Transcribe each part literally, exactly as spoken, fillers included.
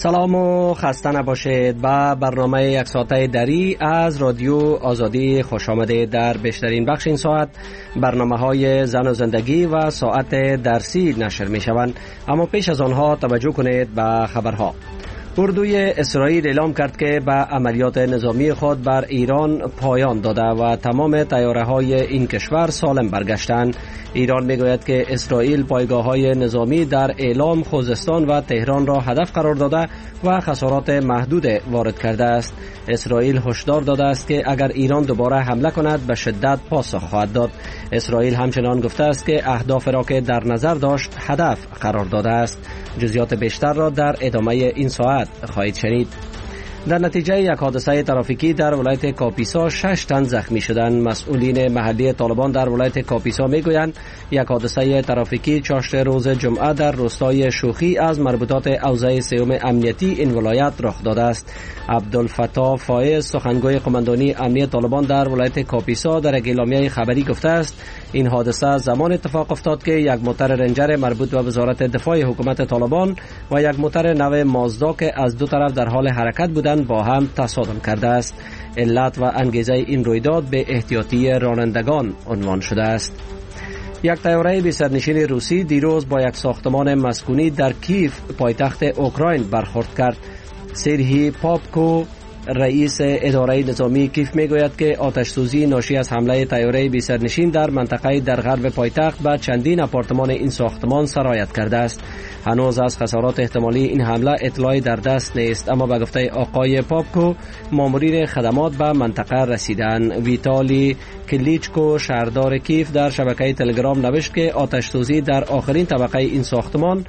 سلام و خسته نباشید. با برنامه یک ساعته دری از رادیو آزادی خوش آمدید. در بیشترین بخش این ساعت برنامه های زن و زندگی و ساعت درسی نشر می شوند، اما پیش از آنها توجه کنید به خبرها. اردوی اسرائیل اعلام کرد که به عملیات نظامی خود بر ایران پایان داده و تمام طیاره‌های این کشور سالم برگشتند. ایران میگوید که اسرائیل پایگاه‌های نظامی در اعلام، خوزستان و تهران را هدف قرار داده و خسارات محدود وارد کرده است. اسرائیل هشدار داده است که اگر ایران دوباره حمله کند به شدت پاسخ خواهد داد. اسرائیل همچنان گفته است که اهداف را که در نظر داشت هدف قرار داده است. جزئیات بیشتر را در ادامه این ساعت خواهید شنید. در نتیجه یک حادثه ترافیکی در ولایت کاپیسا شش تن زخمی شدند. مسئولین محلی طالبان در ولایت کاپیسا میگویند یک حادثه ترافیکی چاشت روز جمعه در روستای شوخی از مربوطات اوضاع سیوم امنیتی این ولایت رخ داده است. عبدالفتاح فایز، سخنگوی قماندانی امنیت طالبان در ولایت کاپیسا، در اعلامیه خبری گفته است این حادثه زمان اتفاق افتاد که یک موتر رنجر مربوط به وزارت دفاع حکومت طالبان و یک موتر نو مازدا که از دو طرف در حال حرکت بودند با هم تصادم کرده است. علت و انگیزه این رویداد به احتیاطی رانندگان عنوان شده است. یک طیاره بی سرنشین روسی دیروز با یک ساختمان مسکونی در کیف پایتخت اوکراین برخورد کرد. سرهی پاپکو، رئیس اداره نظامی کیف میگوید که آتش سوزی ناشی از حمله طیاره بی سرنشین در منطقه در غرب پایتخت به چندین آپارتمان این ساختمان سرایت کرده است. هنوز از خسارات احتمالی این حمله اطلاعی در دست نیست، اما به گفته آقای پاپکو مامورین خدمات به منطقه رسیدند. ویتالی کلیچکو، شهردار کیف، در شبکه تلگرام نوشت که آتش سوزی در آخرین طبقه این ساختمان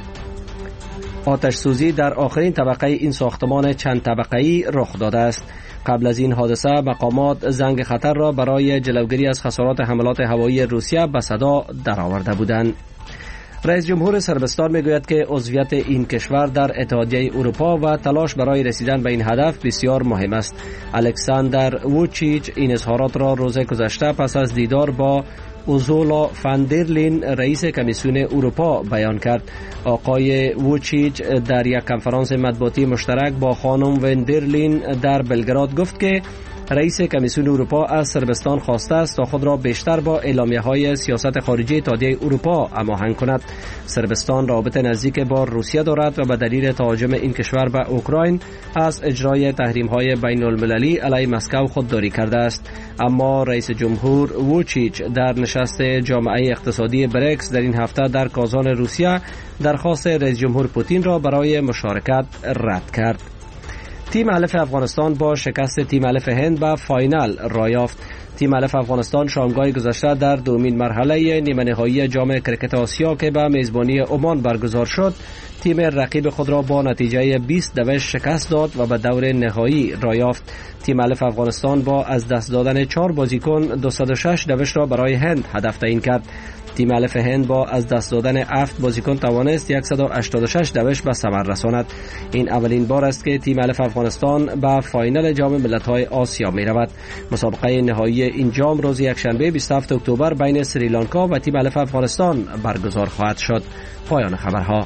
آتش سوزی در آخرین طبقه این ساختمان چند طبقه‌ای رخ داده است. قبل از این حادثه مقامات زنگ خطر را برای جلوگیری از خسارات حملات هوایی روسیه به صدا درآورده بودند. رئیس جمهور صربستان میگوید که عضویت این کشور در اتحادیه اروپا و تلاش برای رسیدن به این هدف بسیار مهم است. الکساندر ووچیچ این اظهارات را روز گذشته پس از دیدار با اوزولا فاندرلین، رئیس کمیسیون اروپا، بیان کرد. آقای ووچیچ در یک کنفرانس مطبوعاتی مشترک با خانم وندرلین در بلگراد گفت که رئیس کمیسیون اروپا از صربستان خواسته است تا خود را بیشتر با اعلامیه‌های سیاست خارجی اتحادیه اروپا هماهنگ کند. صربستان رابطه نزدیک با روسیه دارد و به دلیل تهاجم این کشور به اوکراین از اجرای تحریم‌های بین‌المللی علیه مسکو خودداری کرده است. اما رئیس جمهور ووچیچ در نشست جامعه اقتصادی بریکس در این هفته در کازان روسیه درخواست رئیس جمهور پوتین را برای مشارکت رد کرد. تیم الف افغانستان با شکست تیم الف هند به فاینال را یافت. تیم الف افغانستان شامگاه گذشته در دومین مرحله نیمه نهایی جام کرکت آسیا که به میزبانی عمان برگزار شد، تیم رقیب خود را با نتیجه بیست دوش شکست داد و به دور نهایی را یافت. تیم الف افغانستان با از دست دادن چهار بازیکن دویست و شش دوش را برای هند هدف تعیین کرد. تیم الف هند با از دست دادن هفت بازیکن توانست صد و هشتاد و شش دوش به ثمر رساند. این اولین بار است که تیم الف افغانستان به فاینال جام ملت‌های آسیا می رود. مسابقه نهایی این جام روز یکشنبه بیست و هفتم اکتبر بین سریلانکا و تیم الف افغانستان برگزار خواهد شد. پایان خبرها.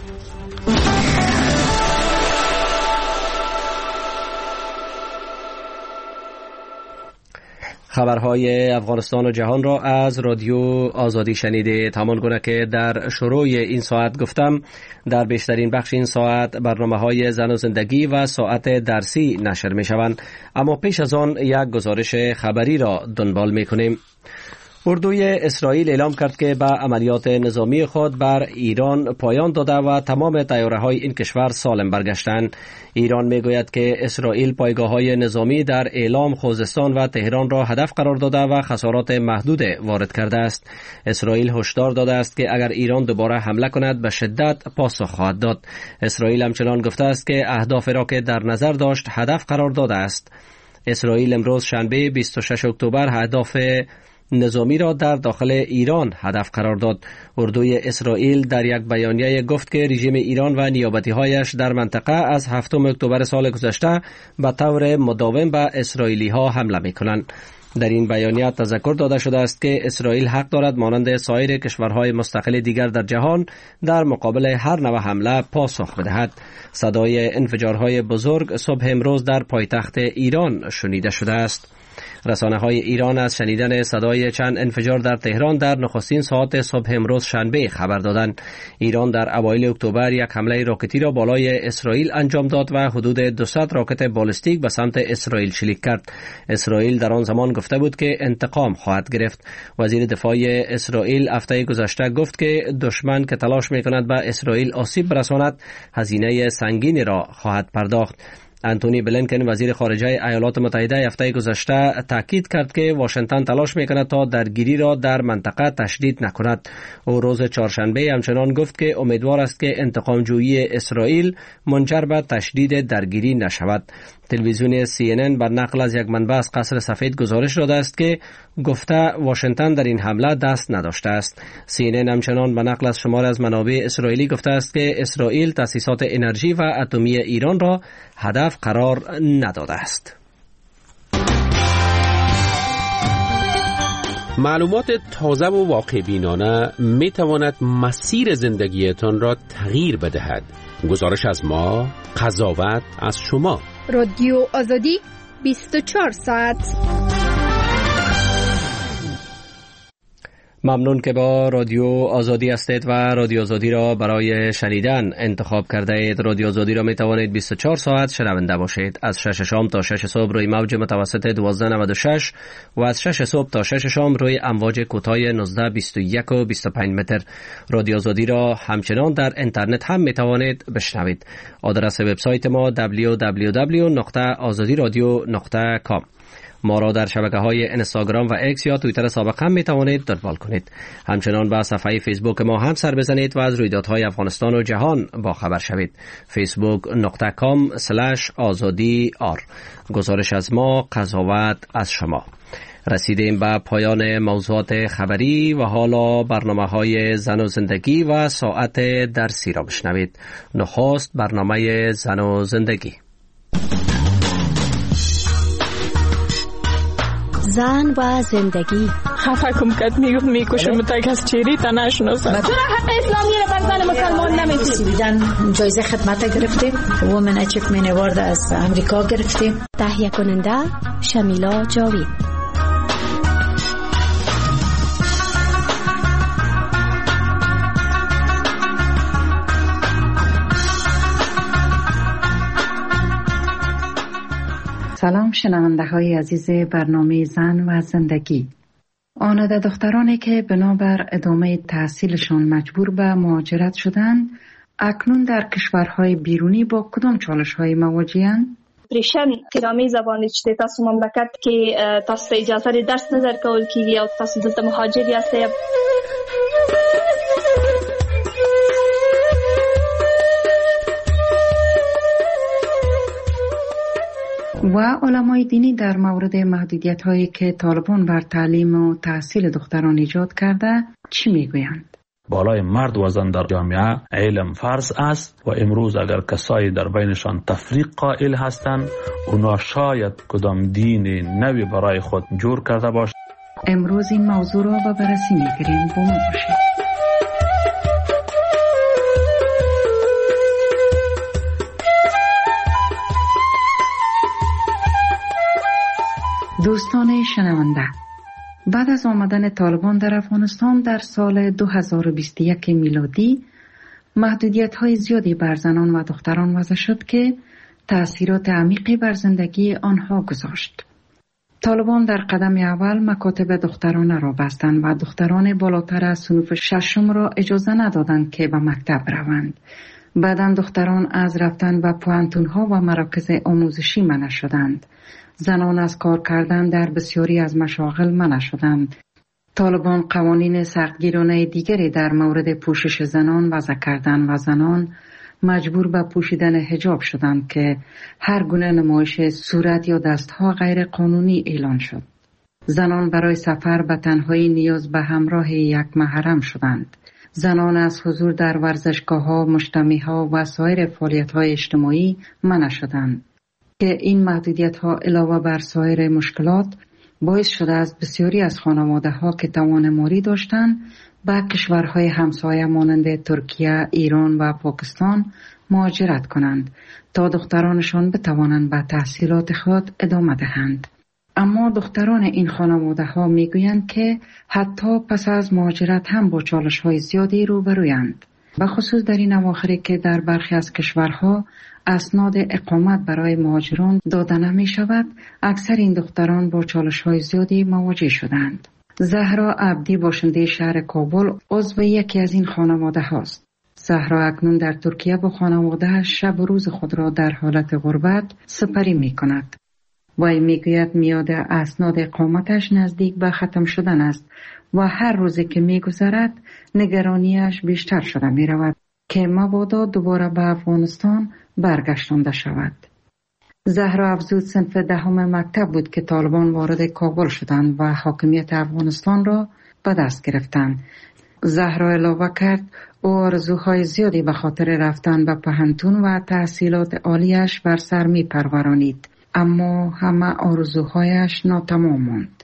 خبرهای افغانستان و جهان را از رادیو آزادی شنیدید. همان گونه که در شروع این ساعت گفتم، در بیشترین بخش این ساعت برنامه‌های زن و زندگی و ساعت درسی نشر می شوند، اما پیش از آن یک گزارش خبری را دنبال می کنیم. اردوی اسرائیل اعلام کرد که به عملیات نظامی خود بر ایران پایان داده و تمام طیاره‌های این کشور سالم برگشتند. ایران میگوید که اسرائیل پایگاه‌های نظامی در اعلام، خوزستان و تهران را هدف قرار داده و خسارات محدود وارد کرده است. اسرائیل هشدار داده است که اگر ایران دوباره حمله کند به شدت پاسخ خواهد داد. اسرائیل همچنان گفته است که اهداف را که در نظر داشت هدف قرار داده است. اسرائیل امروز شنبه بیست و ششم اکتبر اهداف نظامی را در داخل ایران هدف قرار داد. اردوی اسرائیل در یک بیانیه گفت که رژیم ایران و نیابتی‌هایش در منطقه از هفتم اکتبر سال گذشته به طور مداوم به اسرائیلی ها حمله می‌کنند. در این بیانیه تذکر داده شده است که اسرائیل حق دارد مانند سایر کشورهای مستقل دیگر در جهان در مقابل هر نوع حمله پاسخ بدهد. صدای انفجارهای بزرگ صبح امروز در پایتخت ایران شنیده شده است. رسانه های ایران از شنیدن صدای چند انفجار در تهران در نخستین ساعات صبح امروز شنبه خبر دادند. ایران در اوایل اکتبر یک حمله راکتی را بالای اسرائیل انجام داد و حدود دویست راکت بالستیک به سمت اسرائیل شلیک کرد. اسرائیل در آن زمان گفته بود که انتقام خواهد گرفت. وزیر دفاع اسرائیل هفته گذشته گفت که دشمن که تلاش می‌کند به اسرائیل آسیب برساند هزینه سنگینی را خواهد پرداخت. انتونی بلینکن وزیر خارجه ایالات متحده هفته گذشته تاکید کرد که واشنگتن تلاش میکند تا درگیری را در منطقه تشدید نکند. او روز چهارشنبه همچنان گفت که امیدوار است که انتقام جویی اسرائیل منجر به تشدید درگیری نشود. تلویزیون سی ان ان بر نقل از یک منبع از قصر سفید گزارش داده است که گفته واشنگتن در این حمله دست نداشته است. سی ان ان همچنان به نقل از شمار از منابع اسرائیلی گفته است که اسرائیل تأسیسات انرژی و اتمی ایران را هدف قرار نداده است. معلومات تازه و واقع بینانه می تواند مسیر زندگیتان را تغییر بدهد. گزارش از ما، قضاوت از شما. رادیو آزادی بیست و چهار ساعت. ممنون که با رادیو آزادی هستید و رادیو آزادی را برای شنیدن انتخاب کرده اید. رادیو آزادی را می توانید بیست و چهار ساعت شنونده باشید. از شش شام تا شش صبح روی موج متوسط دوازده نود و شش و از شش صبح تا شش شام روی امواج کوتاه نوزده بیست و یک و بیست و پنج متر. رادیو آزادی را همچنان در اینترنت هم می توانید بشنوید. آدرس وبسایت ما دبلیو دبلیو دبلیو نقطه آزادی رادیو نقطه کام. ما را در شبکه‌های اینستاگرام و ایکس یا توییتر سابق هم می‌توانید دنبال کنید. همچنان به صفحه فیسبوک ما هم سر بزنید و از رویدادهای افغانستان و جهان با خبر شوید. فیسبوک دات کام اسلش آزادی آر. گزارش از ما، قضاوت از شما. رسیدیم به پایان موضوعات خبری و حالا برنامه‌های زن و زندگی و ساعت درسی را بشنوید. نخست برنامه زن و زندگی. زن و زندگی. خفه کم کد میگفت میکشم تا کس چیری تا نشناسم. چرا حق اسلامی رو بر زن مسلمان نمیدید؟ دیدن جایزه خدمت گرفتیم. وومن اچیومنت اوارد از امریکا گرفتیم. تهیه کننده شمیلا جاوید. سلام شنونده های عزیز برنامه زن و زندگی. آنده دخترانی که بنابر ادامه تحصیلشان مجبور به مهاجرت شدند، اکنون در کشورهای بیرونی با کدام چالش های مواجه‌اند؟ پریشن تیرامی زبانی چطه تاسو مملکت که تاسو اجازه درس نظر کول کیږي او تاسو دلته مهاجر یاستئ. و علمای دینی در مورد محدودیت هایی که طالبان بر تعلیم و تحصیل دختران ایجاد کرده چی میگویند؟ بالای مرد و زن در جامعه علم فرض است و امروز اگر کسایی در بینشان تفریق قائل هستند، اونا شاید کدام دین نوی برای خود جور کرده باشند. امروز این موضوع را به بررسی میگیریم. با ما باشید. دوستان شنونده، بعد از آمدن طالبان در افغانستان در سال دو هزار و بیست و یک میلادی محدودیت‌های زیادی بر زنان و دختران وضع شد که تأثیرات عمیقی بر زندگی آنها گذاشت. طالبان در قدم اول مکاتب دخترانه را بستند و دختران بالاتر از صنف ششم را اجازه ندادند که به مکتب روند. بعداً دختران از رفتن به پوهنتون‌ها و مراکز آموزشی منع شدند. زنان از کار کردن در بسیاری از مشاغل منع شدند. طالبان قوانین سختگیرانه دیگری در مورد پوشش زنان وضع کردند و زنان مجبور به پوشیدن حجاب شدند که هر گونه نمایش صورت یا دستها غیر قانونی اعلان شد. زنان برای سفر به تنهایی نیاز به همراه یک محرم شدند. زنان از حضور در ورزشگاه‌ها، مجتمع‌ها و سایر فعالیت‌های اجتماعی منع شدند که این محدودیت‌ها علاوه بر سایر مشکلات باعث شده است بسیاری از خانواده ها که توان مالی داشتند به کشورهای همسایه مانند ترکیه، ایران و پاکستان مهاجرت کنند تا دخترانشان بتوانند به تحصیلات خود ادامه دهند. اما دختران این خانواده ها می گویند که حتی پس از مهاجرت هم با چالش های زیادی روبرویند. به خصوص در این اواخری که در برخی از کشورها اسناد اقامت برای مهاجران داده نمی شود، اکثر این دختران با چالش های زیادی مواجه شدند. زهرا عبدی باشنده شهر کابل عضو یکی از این خانواده هاست. زهرا اکنون در ترکیه با خانواده شب و روز خود را در حالت غربت سپری می کند. وی می گوید میاد اسناد اقامتش نزدیک به ختم شدن است و هر روزی که می گذرد نگرانیش بیشتر شده می رود که مبادا دوباره به افغانستان برگشتانده شود. زهرا افزود صنف دهم مکتب بود که طالبان وارد کابل شدند و حاکمیت افغانستان را به دست گرفتند. زهرا علاوه کرد او آرزوهای زیادی به خاطر رفتن به پوهنتون و تحصیلات عالیش بر سر می پرورانید، اما همه آرزوهایش ناتمام ماند.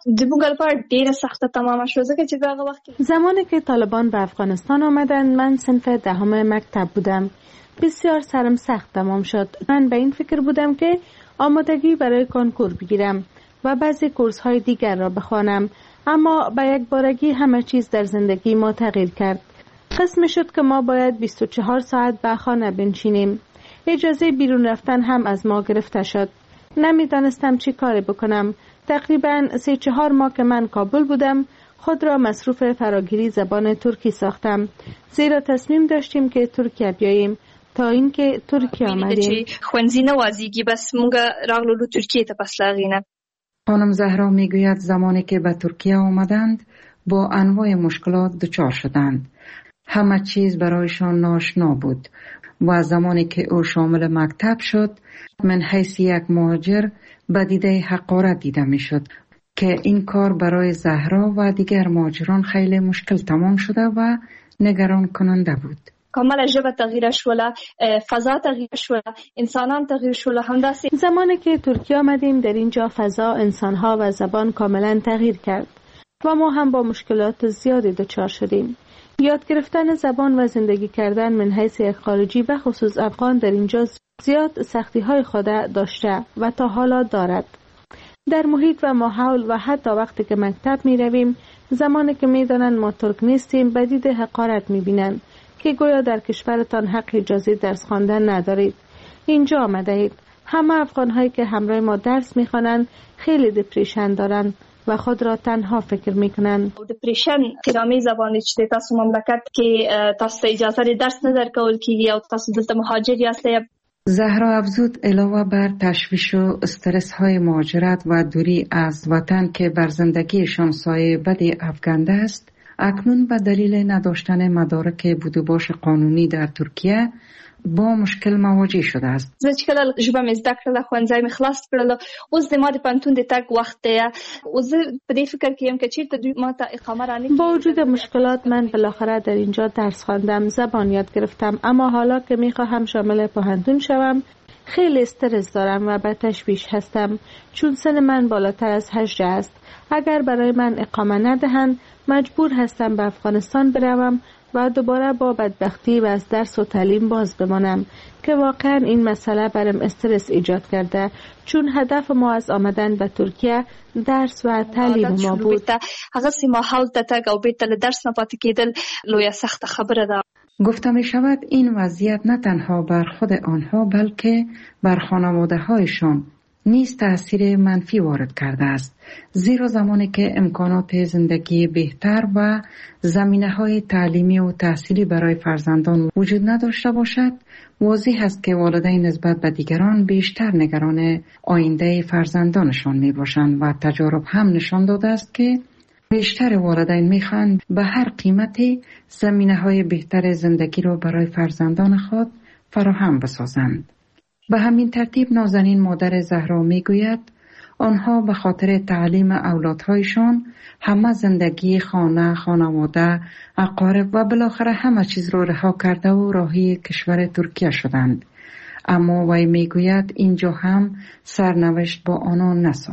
زمانی که طالبان به افغانستان آمدند من صنف دهم مکتب بودم. بسیار سرم سخت تمام شد. من به این فکر بودم که آمادگی برای کنکور بگیرم و بعضی کورس های دیگر را بخوانم، اما به یک بارگی همه چیز در زندگی ما تغییر کرد. قسم شد که ما باید بیست و چهار ساعت به خانه بنشینیم. اجازه بیرون رفتن هم از ما گرفته شد. نمیدانستم چی کاری بکنم. تقریبا سه چهار ماه که من کابل بودم خود را مصروف فراگیری زبان ترکی ساختم، زیرا تصمیم داشتیم که ترکیه بیاییم. تا اینکه ترکیه آمدیم. خوانزی نوازیگی بس مونگا راغلو ترکیه تا پس لاغینه. خانم زهرا میگوید زمانی که به ترکیه آمدند با انواع مشکلات دچار شدند. همه چیز برایشان ناآشنا بود و زمانی که او شامل مکتب شد من حیث یک مهاجر به دیده حقارت دیده می شد که این کار برای زهرا و دیگر مهاجران خیلی مشکل تمام شده و نگران کننده بود. کاملا ژبه تغییر شوله، فضا تغییر شوله، انسانان تغییر شوله. همداسې زمانی که ترکیه آمدیم در اینجا فضا، انسانها و زبان کاملا تغییر کرد و ما هم با مشکلات زیادی دچار شدیم. یاد گرفتن زبان و زندگی کردن من حیث یک خارجی به خصوص افغان در اینجا زیاد سختی های خود داشته و تا حالا دارد. در محیط و ماحول و حتی وقتی که مکتب می رویم، زمانی که می دانند ما ترک نیستیم به دید حقارت می بینند که گویا در کشورتان حق اجازه درس خواندن ندارید. اینجا آمده اید. همه افغان هایی که همراه ما درس می خوانند خیلی دپریشن دارند و خود را تنها فکر میکنند. دپریشن قرامی زبان چې تاسو مملکت کې تاسو اجازه درس نه درکول کیږي او تاسو دلته مهاجر یاستئ. زهرا افزود علاوه بر تشویش و استرس های مهاجرت و دوری از وطن که بر زندگیشان سایه بدی افکنده است، اکنون به دلیل نداشتن مدارک بودوباش قانونی در ترکیه با مشکل مواجه شده است. زه چې کله ژبه مې زده کړله، ښوونځی مې خلاص کړله، اوس د ما د پوهنتون د تګ وخت دی. اوس زه په دې فکر کې یم که چېرته دوی ما ته اقامه رانکړي. با وجود مشکلات من بالاخره در اینجا درس خواندم، زبان یاد گرفتم، اما حالا که میخواهم شامل پوهنتون شوم خیلی استرس دارم و به تشویش هستم، چون سن من بالاتر از هجده است. اگر برای من اقامه ندهند مجبور هستم به افغانستان بروم و دوباره با بدبختی و از درس و تعلیم باز بمانم که واقعا این مسئله برام استرس ایجاد کرده، چون هدف ما از آمدن به ترکیه درس و تعلیم ما بود. هغه سیمه حال ته تک او بیت له درس نه پاتې کېدل لویه سخت خبره ده. گفته می شود این وضعیت نه تنها بر خود آنها بلکه بر خانواده هایشان نیز تأثیر منفی وارد کرده است، زیرا زمانی که امکانات زندگی بهتر و زمینه‌های تعلیمی و تحصیلی برای فرزندان وجود نداشته باشد، واضح است که والدین نسبت به دیگران بیشتر نگران آینده فرزندانشان می باشند و تجارب هم نشان داده است که بیشتر والدین می‌خواهند به هر قیمتی زمینه‌های بهتر زندگی را برای فرزندان خود فراهم بسازند. به همین ترتیب نازنین مادر زهرا میگوید آنها به خاطر تعلیم اولادهایشان همه زندگی، خانه، خانواده، اقارب و بالاخره همه چیز را رها کرده و راهی کشور ترکیه شدند. اما وی میگوید اینجا هم سرنوشت با آنان نساخت.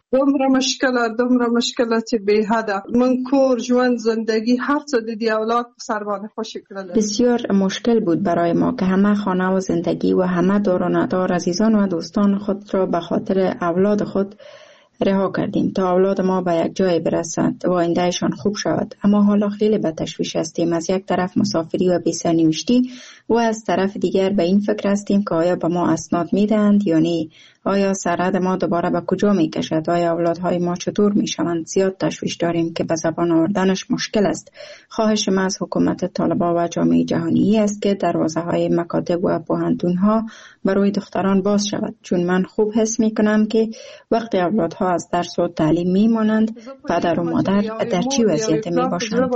دومره مشکله دومره مشکله چې به حده من کور ژوند زندگی هر څه د دې اولاد په سر باندې خوشی کړل. بسیار مشکل بود برای ما که همه خانه و زندگی و همه دار و ندار عزیزان و دوستان خود را به خاطر اولاد خود رها کردیم تا اولاد ما به یک جای برسد و آیندهشان خوب شود. اما حالا خیلی به تشویش هستیم، از یک طرف مسافری و بی‌سرنوشتی و از طرف دیگر به این فکر هستیم که آیا به ما اسناد میدهند یا نه، آیا سرحد ما دوباره به کجا میکشد، آیا اولادهای ما چطور میشوند. زیاد تشویش داریم که به زبان آوردنش مشکل است. خواهش ما از حکومت طالبان و جامعه جهانی است که دروازه های مکاتب و پوهنتون ها برای دختران باز شود، چون من خوب حس میکنم که وقتی اولادها از درس و تعلیم میمانند پدر و مادر در چی وضعیت میباشند.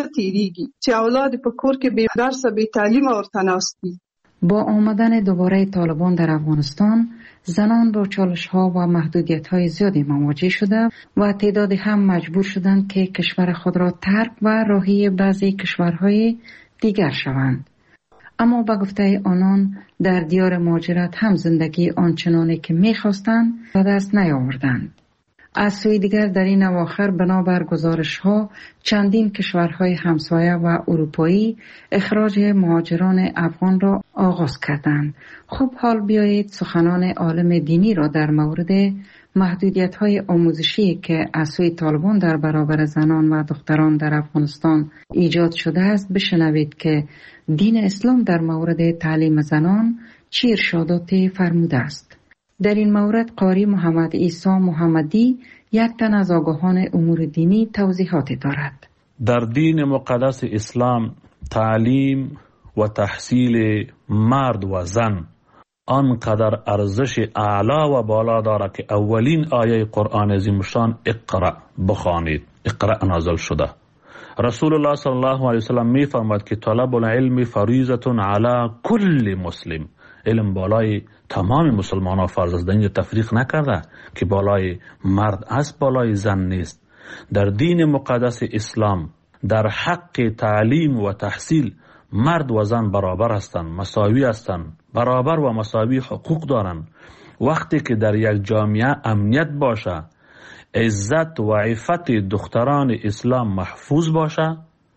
چه اولاد په کور کې به درس به تعلیم ورتناستی. با آمدن دوباره طالبان در افغانستان، زنان با چالش ها و محدودیت های زیادی مواجه شده و تعدادی هم مجبور شدند که کشور خود را ترک و راهی بعضی کشورهای دیگر شوند. اما به گفته آنان در دیار مهاجرت هم زندگی آنچنانی که می‌خواستند به دست نیاوردند. از سوی دیگر در این اواخر بنابر گزارش ها چندین کشورهای همسایه و اروپایی اخراج مهاجران افغان را آغاز کردند. خوب حال بیایید سخنان عالم دینی را در مورد محدودیت های آموزشی که از سوی طالبان در برابر زنان و دختران در افغانستان ایجاد شده است بشنوید که دین اسلام در مورد تعلیم زنان چه ارشاداتی فرموده است. در این مورد قاری محمد عیسی محمدی یک تن از آگاهان امور دینی توضیحاتی دارد. در دین مقدس اسلام تعلیم و تحصیل مرد و زن آنقدر ارزش اعلا و بالا دارد که اولین آیه قرآن عظیم شان اقرأ بخوانید. اقرأ نازل شده. رسول الله صلی الله علیه وسلم می فرماید که طلب العلم فریضه علی کل مسلم. علم بالای تمام مسلمانان فرض است. اینجا تفریق نکرده که بالای مرد است بالای زن نیست. در دین مقدس اسلام در حق تعلیم و تحصیل مرد و زن برابر هستند، مساوی هستند، برابر و مساوی حقوق دارند. وقتی که در یک جامعه امنیت باشه، عزت و عفت دختران اسلام محفوظ باشه،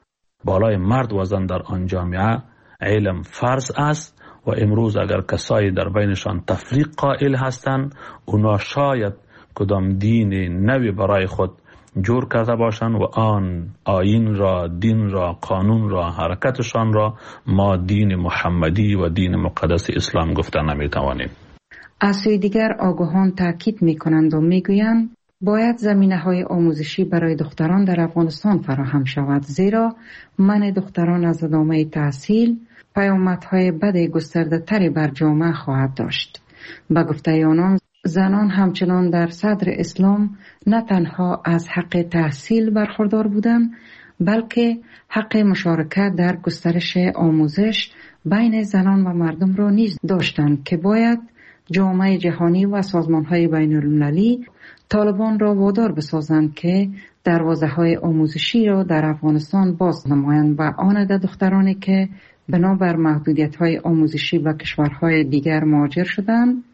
بالای مرد و زن در آن جامعه علم فرض است. و امروز اگر کسایی در بینشان تفریق قائل هستند، اونا شاید کدام دین نوی برای خود جور کرده باشند و آن آیین را، دین را، قانون را، حرکتشان را ما دین محمدی و دین مقدس اسلام گفته نمیتوانیم. از سوی دیگر آگاهان تاکید میکنند و میگویند باید زمینه های آموزشی برای دختران در افغانستان فراهم شود، زیرا منع دختران از ادامه تحصیل پیامدهای بد گسترده تری بر جامعه خواهد داشت. به گفته آنان زنان همچنان در صدر اسلام نه تنها از حق تحصیل برخوردار بودند، بلکه حق مشارکت در گسترش آموزش بین زنان و مردم را نیز داشتند که باید جامعه جهانی و سازمان‌های بین‌المللی طالبان را وادار بسازند که دروازه‌های آموزشی را در افغانستان باز نمایند و آن عدد دخترانی که بنابر محدودیت‌های آموزشی به کشورهای دیگر مهاجر شدند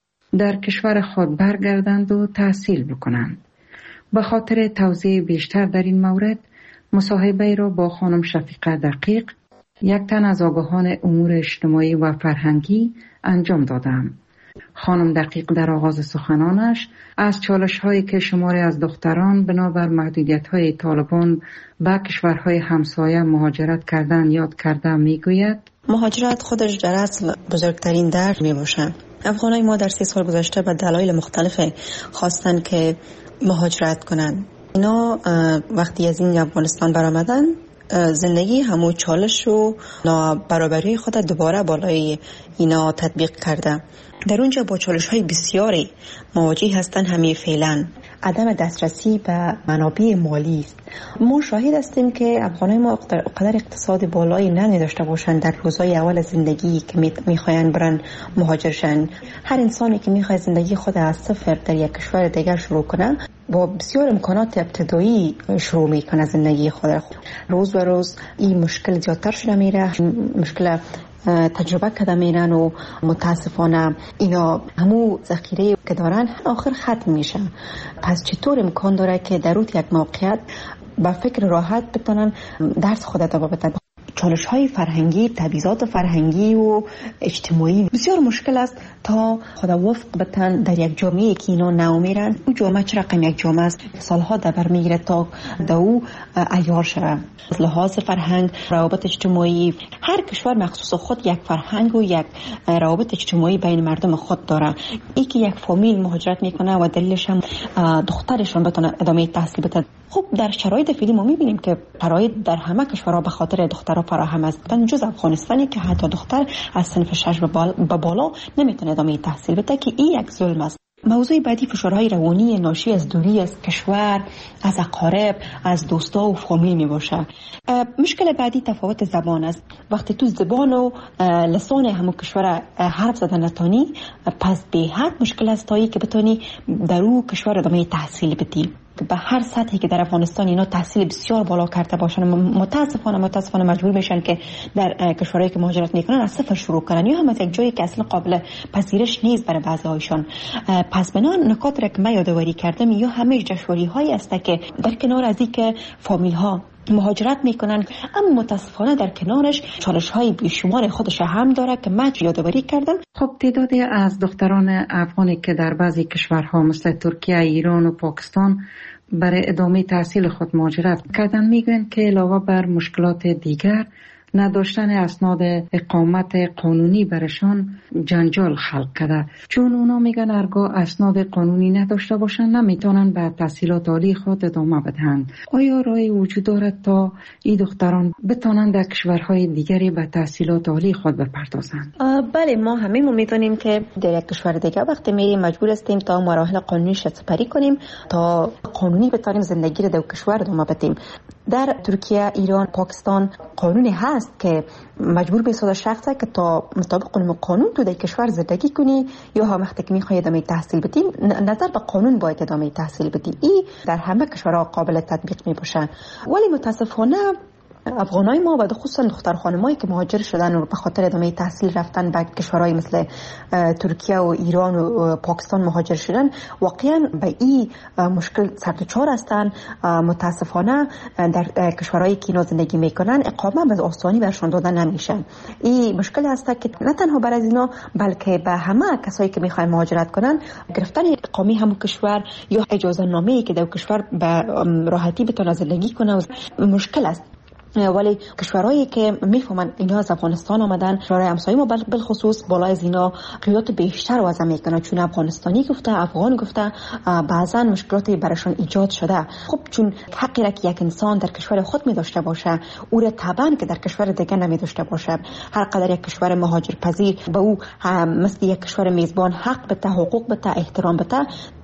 در کشور خود برگردند و تحصیل بکنند. به خاطر توضیح بیشتر در این مورد مصاحبه را با خانم شفیقه دقیق، یک تن از آگاهان امور اجتماعی و فرهنگی انجام دادم. خانم دقیق در آغاز سخنانش از چالش‌هایی که شماری از دختران بنابر محدودیت‌های طالبان به کشورهای همسایه مهاجرت کردن یاد کرده میگوید مهاجرت خودش در اصل بزرگترین درد می باشه. افغانای ما در سی سال گذشته به دلایل مختلف خواستن که مهاجرت کنن. اینا وقتی از این افغانستان برآمدن زندگی همو چالش و نابرابری خود دوباره بالای اینا تطبیق کرده. در اونجا با چالش های بسیاری مواجه هستن. همه فعلا عدم دسترسی به منابع مالی است. ما شاهد هستیم که افغانای ما قدر اقتصاد بالایی نمی داشته باشند در روزهای اول زندگی که میخواین برن مهاجرشن. هر انسانی که میخواد زندگی خود از صفر در یک کشور دیگر شروع کنه با بسیار امکانات ابتدایی شروع میکنه زندگی خود. روز و روز این مشکل زیادتر شده میره. مشکل تجربه کرده میرن و متاسفانه اینا همو ذخیره که دارن آخر ختم میشه. پس چطور امکان داره که در اون یک موقعیت با فکر راحت بتونن درس خود ادامه بدن؟ چالش های فرهنگی، تبعیضات فرهنگی و اجتماعی بسیار مشکل است تا خود وفق بتن در یک جامعه که اینا نو میرن. اون جامعه چه رقم یک جامعه است سالها در بر میگیره تا دو عیار شده. از لحاظ فرهنگ، روابط اجتماعی، هر کشور مخصوص خود یک فرهنگ و یک روابط اجتماعی بین مردم خود داره. ای که یک فامیل مهاجرت میکنه و دلیلش هم دخترشون بتونه ادامه تحصیل بده. خب در شرایط فعلی ما میبینیم که شرایط در همه کشورها به خاطر دخترها فراهم است، جز افغانستانی که حتی دختر از صنف شش به بالا نمیتونه ادامه تحصیل بده که این یک ظلم است. موضوع بعدی فشارهای روانی ناشی از دوری از کشور، از اقارب، از دوستا و فامیل می باشه. مشکل بعدی تفاوت زبان است. وقتی تو زبان و لسان همون کشور حرف زدن نتانی، پس به حد مشکل است تایی که بتونی در اون کشور ادامه تحصیل بدی. به هر سطحی که در افغانستان اینا تحصیل بسیار بالا کرده باشن، متاسفانه متاسفانه مجبور میشن که در کشورهایی که مهاجرت میکنن از صفر شروع کنن، یا هم از یک جایی که اصلا قابل پذیرش نیست برای بعضی هایشان. پس بنا نکات را که من یادآوری کردم یا همه دشواری هایی است که در کنار از اینکه فامیل ها مهاجرت میکنن، اما متاسفانه در کنارش چالش های بیشمار خودش هم داره که من یادآوری کردم. خب تعدادی از دختران افغانی که در بعضی کشورها مثل ترکیه، ایران و پاکستان برای ادامه تحصیل خود مهاجرت کردن میگن که علاوه بر مشکلات دیگر، نداشتن اسناد اقامت قانونی برشان جنجال خلق کرده، چون اونا میگن هرگاه اسناد قانونی نداشته باشن نمیتونن به تحصیلات عالی خود ادامه بدهند. آیا راهی وجود دارد تا این دختران بتونن در کشورهای دیگری به تحصیلات عالی خود بپردازند؟ بله، ما همه ما میدونیم که در یک کشور دیگه وقتی میریم مجبور هستیم تا مراحل قانونیش سپری کنیم تا قانونی بتونیم زندگی رو در کشور ادامه بدیم. در ترکیه، ایران، پاکستان قانونی هست که مجبور بسازه شخصه که تا مطابق قانون تو در کشور زندگی کنی یا هم وقتی که میخوای ادامه تحصیل بدی نظر به قانون باید ادامه تحصیل بدی. این در همه کشورها قابل تطبیق میباشه. ولی متاسفانه افغانای ما و خصوصا دختر خانمایی که مهاجر شدن و به خاطر ادامه تحصیل رفتن به کشورهای مثل ترکیه و ایران و پاکستان مهاجر شدن، واقعا به این مشکل سردچار هستن. متاسفانه در کشورهایی که اینا زندگی میکنن اقامت به آسانی برشون دادن نمیشه. این مشکل هست که نه تنها برای اینا بلکه به همه کسایی که میخوان مهاجرت کنن گرفتن اقامه همون کشور یا اجازه نامه‌ای که در کشور به راحتی بتونه زندگی کنه مشکل است. ولی کشورهایی که میفهمن اینا از افغانستان آمدن، کشورهای همسایه ما بالخصوص بالای از اینا قیودات بیشتر وضع میکنن، چون افغانستانی گفته، افغان گفته، بعضا مشکلاتی براشون ایجاد شده. خب چون حقی را که یک انسان در کشور خود میداشته باشه او را طبعا که در کشور دیگه نمیداشته باشه. هر قدر یک کشور مهاجر پذیر به او مثل یک کشور میزبان حق بده، حقوق بده، احترام بده.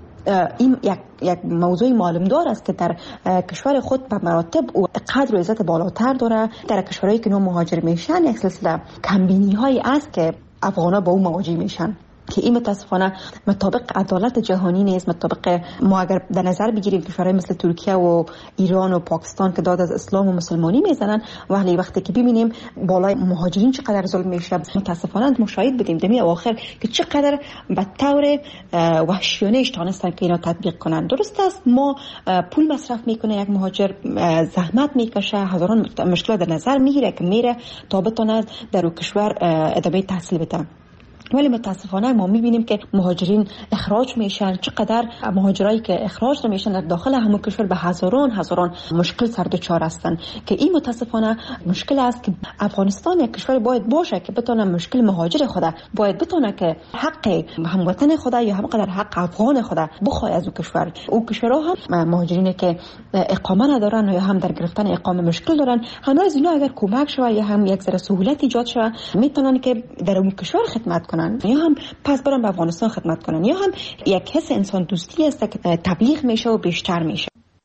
این یک یک موضوع معلوم دار است که در کشور خود به مراتب و قدر و عزت بالاتر داره. در کشورهایی که نو مهاجر میشن یک سلسله کمبینی هایی است که افغانا با او مواجه میشن که این متاسفانه مطابق عدالت جهانی نیست. مطابق ما اگر در نظر بگیریم کشورهای مثل ترکیه و ایران و پاکستان که داد از اسلام و مسلمانی میزنن، ولی وقتی که ببینیم بالای مهاجرین چقدر ظلم میشه متاسفانه مشاهد بدیم دمی اواخر که چقدر به طور وحشیانه تانستن که اینا تطبیق کنن. درست است ما پول مصرف میکنه یک مهاجر، زحمت میکشه، هزاران مشکلات در نظر میگیره که میره تا بتونه در اون کشور ادامه تحصیل بده. ولی متاسفانه ما میبینیم که مهاجرین اخراج میشن. چقدر مهاجرایی که اخراج نمیشن در داخل همون کشور به هزاران هزاران مشکل سر دچار هستن که این متاسفانه مشکل است که افغانستان یک کشور باید باشه که بتونه مشکل مهاجر خدا باید بتونه که حق هموطن خدا یا همقدر حق افغان خدا بخواد از اون کشور. اون کشورها هم مهاجرینی که اقامه ندارن یا هم در گرفتن اقامه مشکل دارن، همه از اینا اگر کمک شوه یا هم یک ذره سهولت ایجاد شوه میتونن که در اون کشور خدمت کنن یا هم پس برن به افغانستان خدمت کنن، یا هم یک حس انسان دوستی است که تبلیغ میشه و بیشتر میشه.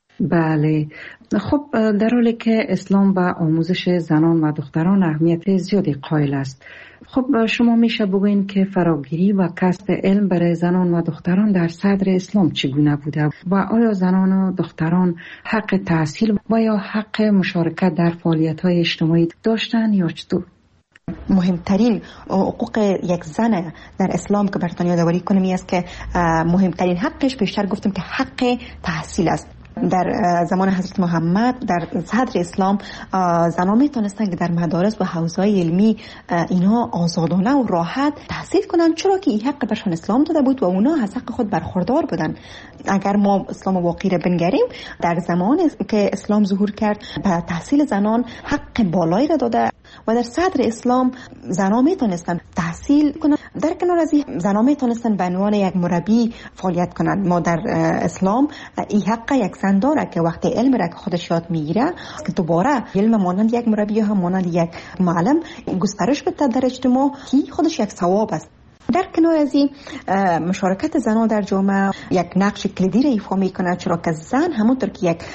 بله، خب در حالی که اسلام به آموزش زنان و دختران اهمیت زیادی قائل است، خب شما میشه بگوین که فراگیری و کسب علم برای زنان و دختران در صدر اسلام چگونه بوده و آیا زنان و دختران حق تحصیل و یا حق مشارکت در فعالیت‌های اجتماعی داشتن یا چطور؟ مهمترین حقوق یک زن در اسلام که براتون یادآوری کنم این است که مهمترین حقش بیشتر گفتم که حق تحصیل است. در زمان حضرت محمد در صدر اسلام زنان میتونستن که در مدارس و حوزه‌های علمی اینا آزادانه و راحت تحصیل کنن، چرا که این حق برشان اسلام داده بود و اونا از حق خود برخوردار بودن. اگر ما اسلام واقعی را بنگریم، در زمانی که اسلام ظهور کرد به تحصیل زنان حق بالایی را داده و در صدر اسلام زنان میتونستن تحصیل کنن. در کنار از این زنان میتونستن به عنوان یک مربی فعالیت کنند. ما در اسلام این حق یک زن داره که وقتی علم را که خودش یاد میگیره که دوباره علم مانند یک مربی یا هم مانند یک معلم گسترش بده در اجتماع، که خودش یک ثواب است. در کنار از این مشارکت زنان در جامعه یک نقش کلیدی را ایفا میکنه، چرا که زن همونطور که یک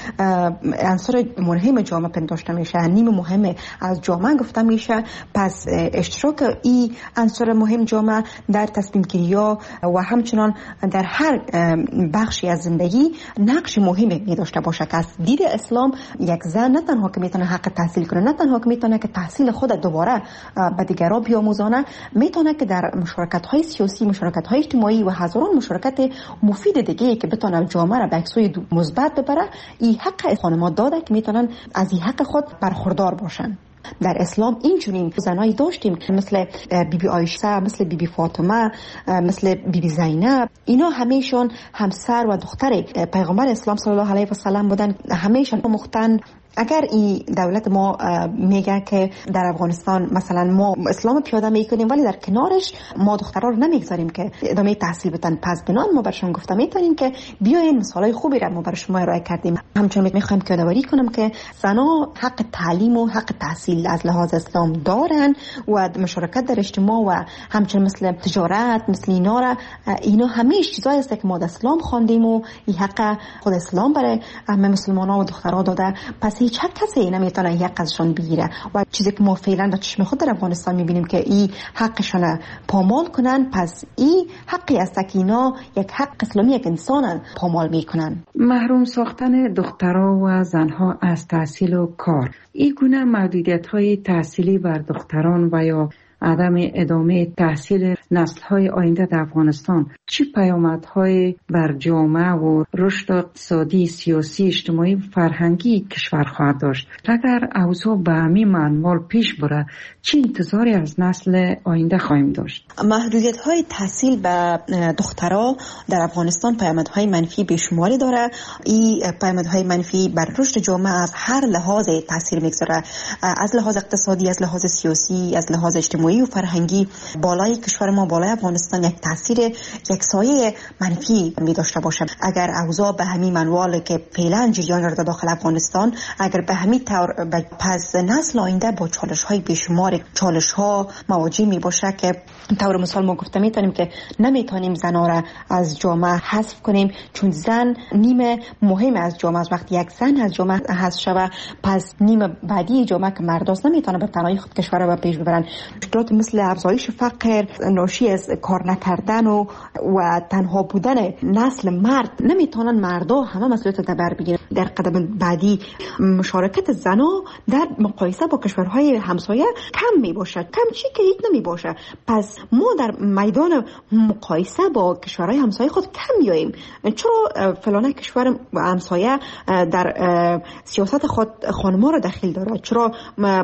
عنصر مهم جامعه پنداشته میشه، نیم مهم از جامعه گفته میشه، پس اشتراک این عنصر مهم جامعه در تصمیم گیری و همچنان در هر بخشی از زندگی نقش مهمی می داشته باشه. که از دید اسلام یک زن نه تنها که میتونه حق تحصیل کنه، نه تنها که میتونه که تحصیل خود دوباره به دیگران بیاموزانه، میتونه که در مشارکت های سیاسی، مشارکت های اجتماعی و هزاران مشارکت مفید دیگه که بتونه جامعه را به سوی مثبت ببره، این حق خانم‌ها داده که میتونن از این حق خود برخوردار باشن. در اسلام اینجورین زنایی داشتیم مثل بی بی عایشه، مثل بی بی فاطمه، مثل بی بی زینب. اینا همیشون همسر و دختر پیغمبر اسلام صلی الله علیه و سلم بودن، همیشون مختن. اگر این دولت ما میگه که در افغانستان مثلا ما اسلام پیاده میکنیم ولی در کنارش ما دخترها رو نمیگذاریم که ادامه تحصیل بدن، پس بنان ما برشون گفته میتونیم که بیاین مثالای خوبی را ما بر شما ارائه کردیم. همچنین میخوایم که یادآوری کنم که زنها حق تعلیم و حق تحصیل از لحاظ اسلام دارن و مشارکت در اجتماع و همچنین مثل تجارت، مثل اینا را اینا همه چیزایی است که ما در اسلام خواندیم و این حق خود اسلام برای همه مسلمان‌ها و دخترها داده. پس هیچ کسی نمیتونه حق ازشون بگیره و چیزی که ما فعلا با چشم خود در افغانستان میبینیم که این حقشون پامال کنن، پس این حقی است که اینا یک حق اسلامی یک انسان پامال میکنن. محروم ساختن دخترها و زنها از تحصیل و کار، این گونه محدودیت‌های تحصیلی بر دختران و یا عدم ادامه تحصیل نسل‌های آینده در افغانستان چه پیامدهای بر جامعه و رشد اقتصادی، سیاسی، اجتماعی و فرهنگی کشور خواهد داشت؟ اگر اوضاع به همین منوال پیش بره چه انتظاری از نسل آینده خواهیم داشت؟ محدودیت‌های تحصیل به دخترها در افغانستان پیامدهای منفی بیشماری داره. این پیامدهای منفی بر رشد جامعه از هر لحاظ تاثیر میگذاره، از لحاظ اقتصادی، از لحاظ سیاسی، از لحاظ اجتماعی و فرهنگی. بالای کشور ما، بالای افغانستان یک تاثیر یک سایه منفی می داشته باشه. اگر اوضاع به همین منوال که فعلا جریان را داخل افغانستان اگر به همین طور، پس نسل آینده با چالش های بیشمار، چالش ها مواجه می باشه که طور مثال ما گفته میتونیم که نمیتونیم زنها را از جامعه حذف کنیم، چون زن نیم مهم از جامعه است. وقتی یک زن از جامعه حذف شوه، پس نیم بعدی جامعه که مرداست نمیتونه به تنهایی خود کشور را پیش ببرن. مشکلات مثل افزایش فقر، ناشی از کار نکردن و و تنها بودن نسل مرد، نمیتونن مردا همه مسئولیت را بر بگیرن. در قدم بعدی مشارکت زنها در مقایسه با کشورهای همسایه کم می باشد، کم چی که هیچ نمی باشه. پس ما در میدان مقایسه با کشورهای همسایه خود کم میاییم. چرا فلانه کشور همسایه در سیاست خود خانم‌ها را دخیل داره؟ چرا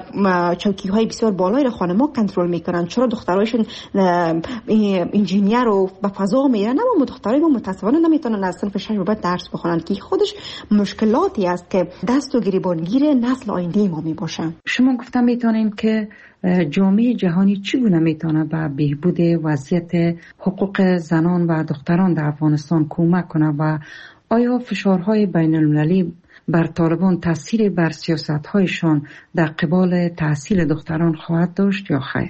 چوکی های بسیار بالایی را خانم‌ها کنترل میکنن؟ چرا دخترایشون انجینیر و به فضا میرن اما دخترای ما متاسفانه نمیتونن از صنف شش بعد درس بخونن، که خودش مشکلاتی است که دست و گریبانگیر نسل آینده ما میباشه. شما گفتم میتونین که جامعه جهانی چگونه میتونه به بهبود وضعیت حقوق زنان و دختران در افغانستان کمک کنه و آیا فشارهای بین المللی بر طالبان تاثیر بر سیاست‌هایشان در قبال تحصیل دختران خواهد داشت یا خیر؟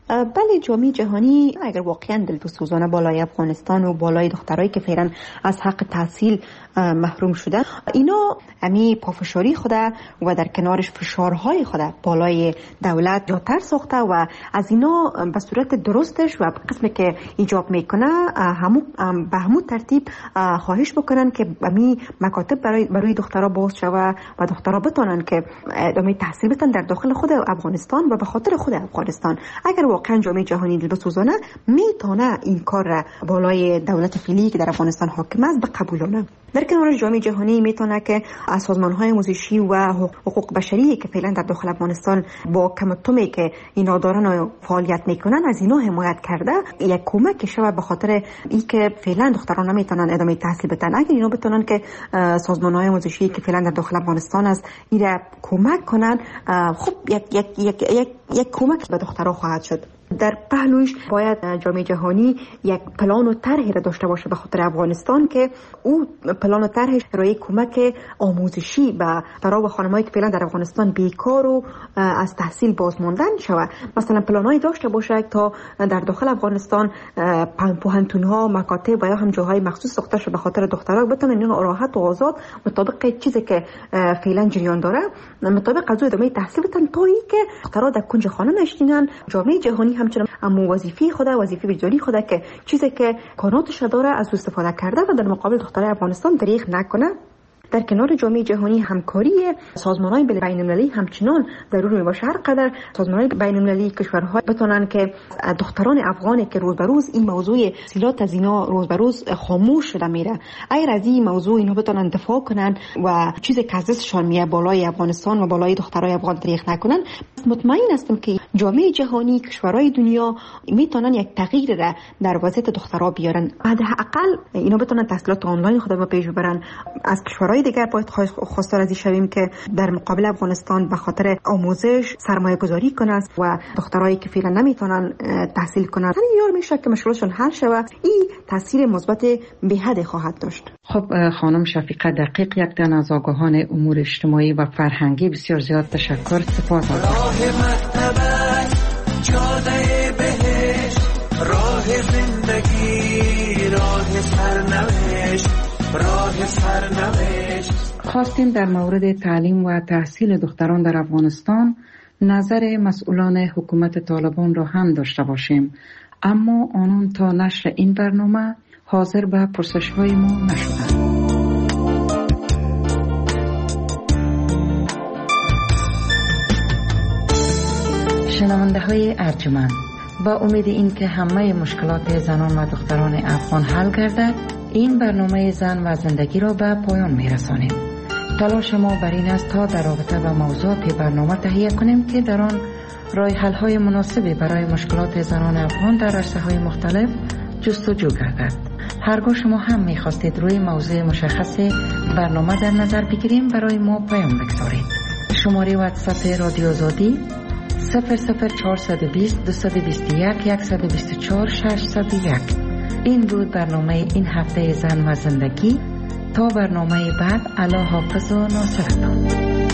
بله، جامعه جهانی اگر واقعا دلسوزانه بالای افغانستان و بالای دخترایی که فعلا از حق تحصیل محروم شده، اینا امی پافشاری خوده و در کنارش فشارهای خوده بالای دولت جاتر ساخته و از اینا به صورت درستش و قسمی که ایجاب میکنه همو به همون ترتیب خواهش بکنن که امی مکاتب برای برای دخترها باز شوه و دخترها بتونن که ادامه تحصیل بتن در داخل خود افغانستان و به خاطر خود افغانستان. اگر واقعا جامعه جهانی دلسوزانه میتونه این کار را بالای دولت فعلی که در افغانستان حاکم است بقبولونه. در کنار جامعه جهانی میتونه که از سازمان‌های آموزشی و حقوق بشری که فعلا در داخل افغانستان با کمتومی که اینا دارن و فعالیت میکنن از اینا حمایت کرده، یک کمک شوه به خاطر اینکه فعلا دختران نمیتونن ادامه تحصیل بدن. اگر اینا بتونن که سازمان‌های آموزشی که فعلا در داخل افغانستان است اینا کمک کنن، خب یک یک یک یک, یک کمک به دخترها خواهد شد. در پهلوش باید جامعه جهانی یک پلان و طرحی را داشته باشه به خاطر افغانستان که او پلان و طرحش برای کمک آموزشی به دخترها و خانمایی که فعلا در افغانستان بیکار و از تحصیل باز ماندن شود. مثلا پلانایی داشته باشه تا در داخل افغانستان پوهنتون‌ها، مکاتب و یا هم جاهای مخصوص ساخته شده به خاطر دخترها بتونن اینا راحت و آزاد مطابق چیزی که فعلا جریان داره مطابق از ادامه تحصیل بدن تا اینکه دخترها در کنج خانه نشینن. جامعه جهانی همچنان اما وظیفه خود وظیفه وجدانی خود که چیزی که کاناتش داره از استفاده کرده و در مقابل دخترای افغانستان دریغ نکنه. در کنار جامعه جهانی همکاری سازمان‌های بین‌المللی همچنان ضروری میباشه. هر قدر سازمان‌های بین‌المللی کشورها بتونن که دختران افغانی که روز به روز این موضوع تحصیلات از اینا روز به روز خاموش شده میره، اگر از این موضوع اینا بتونن دفاع کنن و چیزی که از دستشان میاد بالای افغانستان و بالای دخترای افغان دریغ نکنن، مطمئن هستم که جامعه جهانی کشورهای دنیا میتونن یک تغییر را در وضعیت دخترها بیارن. حداقل اینا بتونن تحصیلات آنلاین خود رو پیش ببرن. از کشورهای دیگر باید خواستار از این شویم که در مقابل افغانستان به خاطر آموزش سرمایه گذاری کنند و دخترایی که فعلا نمیتونن تحصیل کنند یار میشه که مشکلاتشون حل شود. این تاثیر مثبت به حد خواهد داشت. خب خانم شفیقه دقیق، یک تن از آگاهان امور اجتماعی و فرهنگی، بسیار زیاد تشکر. سپاس. راه مرتبت جاده بهشت، راه زندگی، راه سرنوشت، راه سرنوشت. خواستیم در مورد تعلیم و تحصیل دختران در افغانستان نظر مسئولان حکومت طالبان را هم داشته باشیم، اما آنان تا نشر این برنامه حاضر به پرسش‌های ما نشدند. شنونده های ارجمند، با امید این که همه مشکلات زنان و دختران افغان حل گردد، این برنامه زن و زندگی را به پایان می رسانیم. تلاش ما بر این است تا در رابطه با موضوعات برنامه تهیه کنیم که در آن راه حل های مناسبی برای مشکلات زنان افغان در عرصه های مختلف جستجو گردد. هرگاه شما هم می خواستید روی موضوع مشخص برنامه در نظر بگیریم، برای ما پیام بگذارید. شماره واتساپ رادیو آزادی صفر صفر چهارصد و بیست دویست و بیست و یک صد و بیست و چهار ششصد و یک. این بود برنامه این هفته زن و زندگی. تا برنامه بعد، الله حافظ و ناصرتان.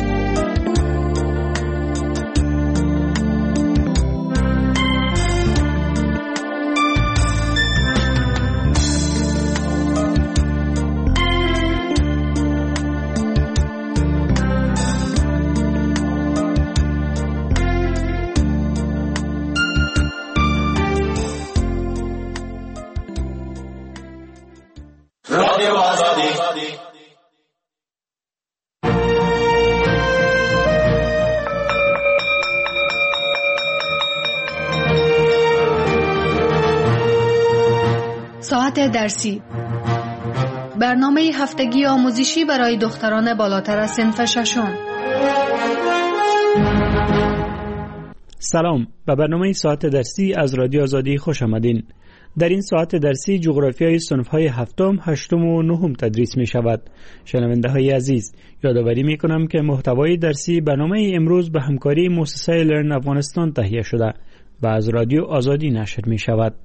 ساعت درسی، برنامه هفتگی آموزشی برای دختران بالاتر از صنف ششم. سلام، به برنامه ساعت درسی از رادیو آزادی خوش آمدین. در این ساعت درسی جغرافیای صنف‌های هفتم، هشتم و نهم تدریس می شود. شنونده های عزیز، یادآوری می کنم که محتوای درسی برنامه امروز به همکاری مؤسسه لرن افغانستان تهیه شده و از رادیو آزادی نشر می شود.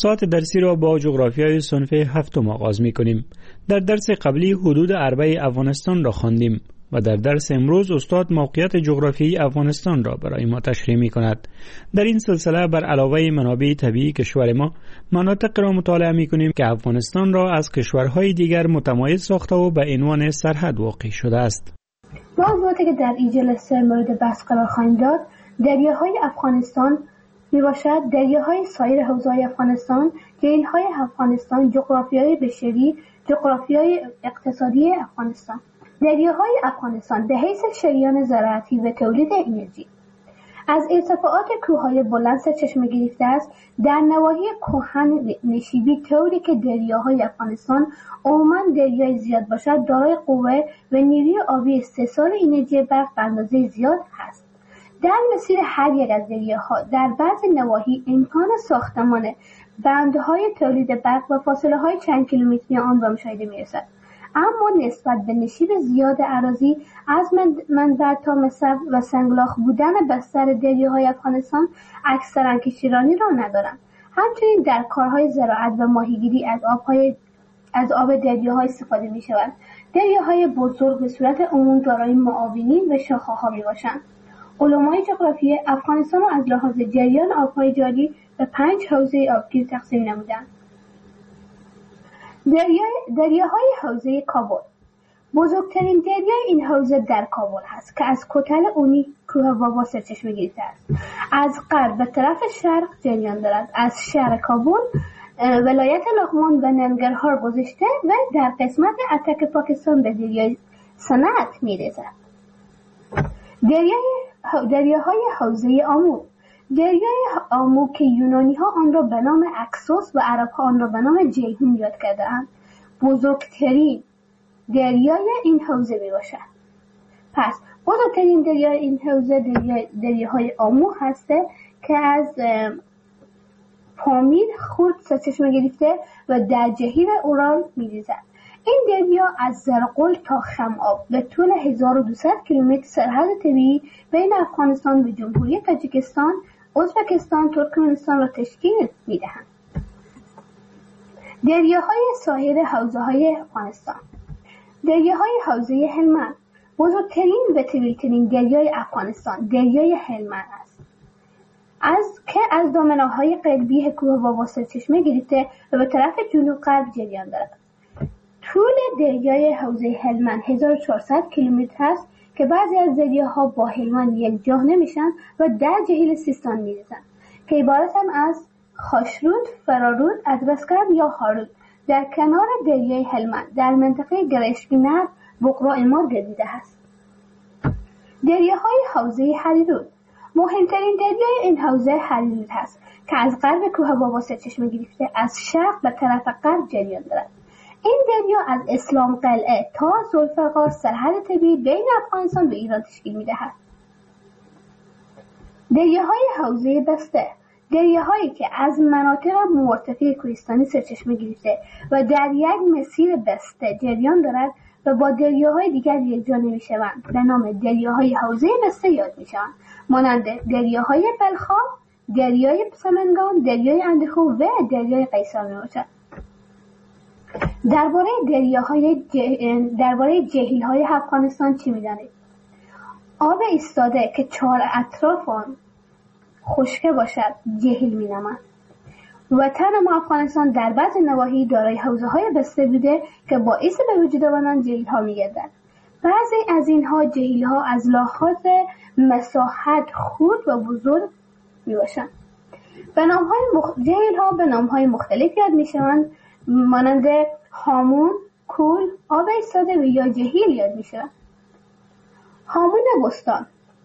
ساعت درسی را با جغرافیای صنف هفتم آغاز می کنیم. در درس قبلی حدود اربع افغانستان را خواندیم و در درس امروز استاد موقعیت جغرافیایی افغانستان را برای ما تشریح می کند. در این سلسله بر علاوه منابع طبیعی کشور ما مناطق را مطالعه می کنیم که افغانستان را از کشورهای دیگر متمایز ساخته و به عنوان سرحد واقع شده است. موضوعاتی که در این جلسه مورد بحث قرار خواهیم داد دریاهای افغانستان می باشد، دریاهای سایر حوزه‌های افغانستان، جهیل‌های افغانستان، جغرافیای بشری، جغرافیای اقتصادی افغانستان. دریاهای افغانستان به حیث شریان زراعتی و تولید انرژی از ارتفاعات کوههای بلند سرچشمه گرفته است. در نواحی کهن نشیبی طوری که دریاهای افغانستان عموماً دریای زیاد باشد دارای قوه و نیروی آبی استحصال انرژی برق به اندازه زیاد هست. در مسیر هر یک از دریاها در بعضی نواحی امکان ساختمان بندهای تولید برق و فاصله های چند کیلومتری آن به مشاهده می رسد. اما نسبت به نشیب زیاد اراضی از منبع تا مصرف و سنگلاخ بودن بستر دریاهای افغانستان اکثرا کشتیرانی را ندارند. همچنین در کارهای زراعت و ماهیگیری از آبهای از آب دریاها استفاده می شود. دریاهای بزرگ به صورت عموم دارای معاونین و شاخه‌ها می باشند. علمای جغرافی افغانستان را از لحاظ جریان آبهای جاری به پنج حوزه آبگیر تقسیم نمودند. دریای دریاهای حوزه کابل بزرگترین دریای این حوزه در کابل هست که از کتل اونی کوه بابا سرچشمه گرفته است. از غرب به طرف شرق جریان دارد. از شهر کابل ولایت لغمان و ننگرهار گذشته و در قسمت اتک پاکستان به دریای صنعت می‌رسد. دریای دریاهای حوزه آمو دریای آمو که یونانی ها آن را به نام اکسوس و عرب ها آن را به نام جیهون یاد کرده‌اند بزرگترین دریای این حوزه می باشد. پس بزرگترین دریای این حوزه دریای دریاهای آمو هسته که از پامیر خورد سرچشمه گرفته و در جهیل اورال می ریزد. این دریا از زرقل تا خمآب به طول هزار و دویست کیلومتر سرحد طبیعی بین افغانستان و جمهوری تاجیکستان، ازبکستان، ترکمنستان را تشکیل می‌دهند. دریاهای ساحل حوزه‌های افغانستان دریاهای حوزه هلمند بزرگترین و طویل‌ترین دریای افغانستان دریای هلمند است. از که از دامنه‌های قلبی کوه بابا سرچشمه گرفته و به طرف جنوب غرب جریان دارد. طول دریای حوزه هلمند هزار و چهارصد کیلومتر است که بعضی از دریاها با هلمند یکجا نمیشن و در جهیل سیستان میریزند که عبارتند از خاشرود، فرارود، ادرسکرد یا هارود در کنار دریای هلمند در منطقه گرشگینر بقرا امار گردیده است. دریاهای حوزه هریرود مهمترین دریای این حوزه هریرود است که از غرب کوه بابا سرچشمه گرفته از شرق به طرف غرب جریان دارد. این دریا از اسلام قلعه تا ذوالفقار سرحد طبیعی بین افغانستان و ایران تشکیل می‌دهد. دریاهای حوزه بسته دریاهایی که از مناطق مرتفع کوهستانی سرچشمه گرفته و در یک مسیر بسته جریان دارد و با دریاهای دیگر یکجا نمی‌شوند به نام دریاهای حوزه بسته یاد می‌شوند، مانند دریاهای بلخاب، دریای سمنگان، دریای اندخو و دریای قیصر میباشد. درباره دریاهای جه... درباره جهیل‌های افغانستان چی می‌دانید؟ آب ایستاده که چهار اطراف آن خشک باشد جهیل می‌نامند. وطن ما افغانستان در بعض نواحی دارای حوزه‌های بسته بوده که باعث به وجود آنان جهیل‌ها می‌گردند. بعضی از اینها جهیل‌ها از لحاظ مساحت خرد و بزرگ می‌باشند. به نام‌های مخ... جهیل‌ها به نام‌های مختلف یاد می‌شوند، مانند هامون، کول، آب ایستاده و یا جهیل یاد می‌شوند. هامون بستان،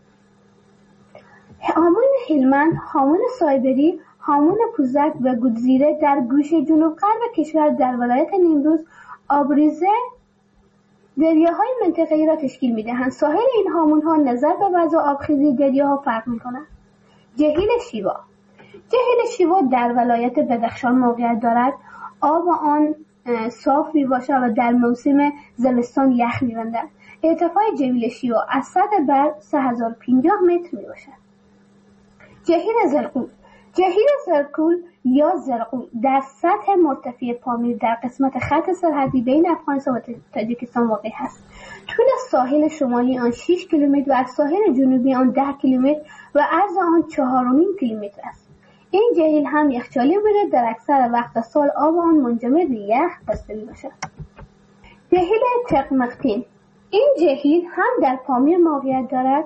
هامون هلمند، هامون سایبری، هامون پوزک و گودزیره در گوشه جنوب غرب کشور در ولایت نیمروز آبریزه دریاهای منطقه‌ای را تشکیل می‌دهند. ساحل این هامون‌ها نظر به وضع آبخیزی دریاها فرق می‌کند. جهیل شیوا جهیل شیوا در ولایت بدخشان موقعیت دارد. آب آن صاف میباشد و در موسم زمستان یخ می‌بندد. ارتفاع جهیل شیوا از سطح بر سه هزار و پنجاه متر میباشد. جهیل زرقود جهیل زرکول یا زرقول در سطح مرتفع پامیر در قسمت خط سرحدی بین افغانستان و تاجیکستان واقع است. طول ساحل شمالی آن شش کیلومتر و از ساحل جنوبی آن ده کیلومتر و عرض آن چهار و نیم کیلومتر است. این جهیل هم یخچالی بوده، در اکثر وقت سال آب آن منجمد به یخ بسته میباشد. جهیل تقمقتین، این جهیل هم در پامیر موقعیت دارد.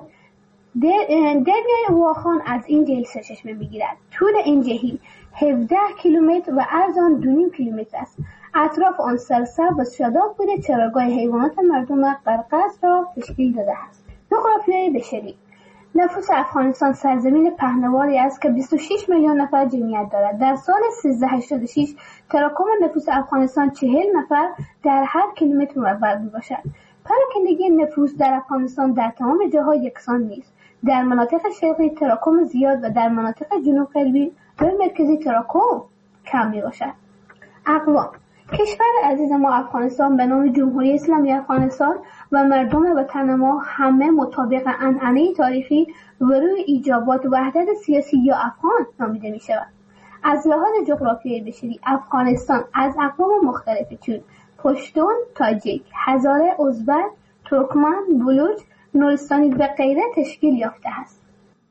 دریای واخان از این جهیل سرچشمه میگیرد. طول این جهیل هفده کیلومتر و عرض آن دو نیم کیلومتر است. اطراف آن سرسبز و شاداب بوده. چراگاه حیوانات مردم قرقاز را تشکیل داده است. جغرافیای بشری، نفوس افغانستان سرزمین پهناوری است که بیست و شش میلیون نفر جمعیت دارد. در سال سیزده هشتاد و شش تراکم نفوس افغانستان چهل نفر در هر کیلومتر مربع میباشد. پراکندگی نفوس در افغانستان در تمام جاها یکسان نیست. در مناطق شرقی تراکم زیاد و در مناطق جنوب غربی و مرکزی تراکم کم میباشد. اقوام، کشور عزیز ما افغانستان به نام جمهوری اسلامی افغانستان و مردم وطن ما همه مطابق عنعنه تاریخی و روی ایجابات وحدت سیاسی یا افغان نامیده می شود. از لحاظ جغرافیایی بشری افغانستان از اقوام مختلفی چون پشتون، تاجیک، هزاره، ازبک، ترکمن، بلوچ، نورستانی و غیره تشکیل یافته است.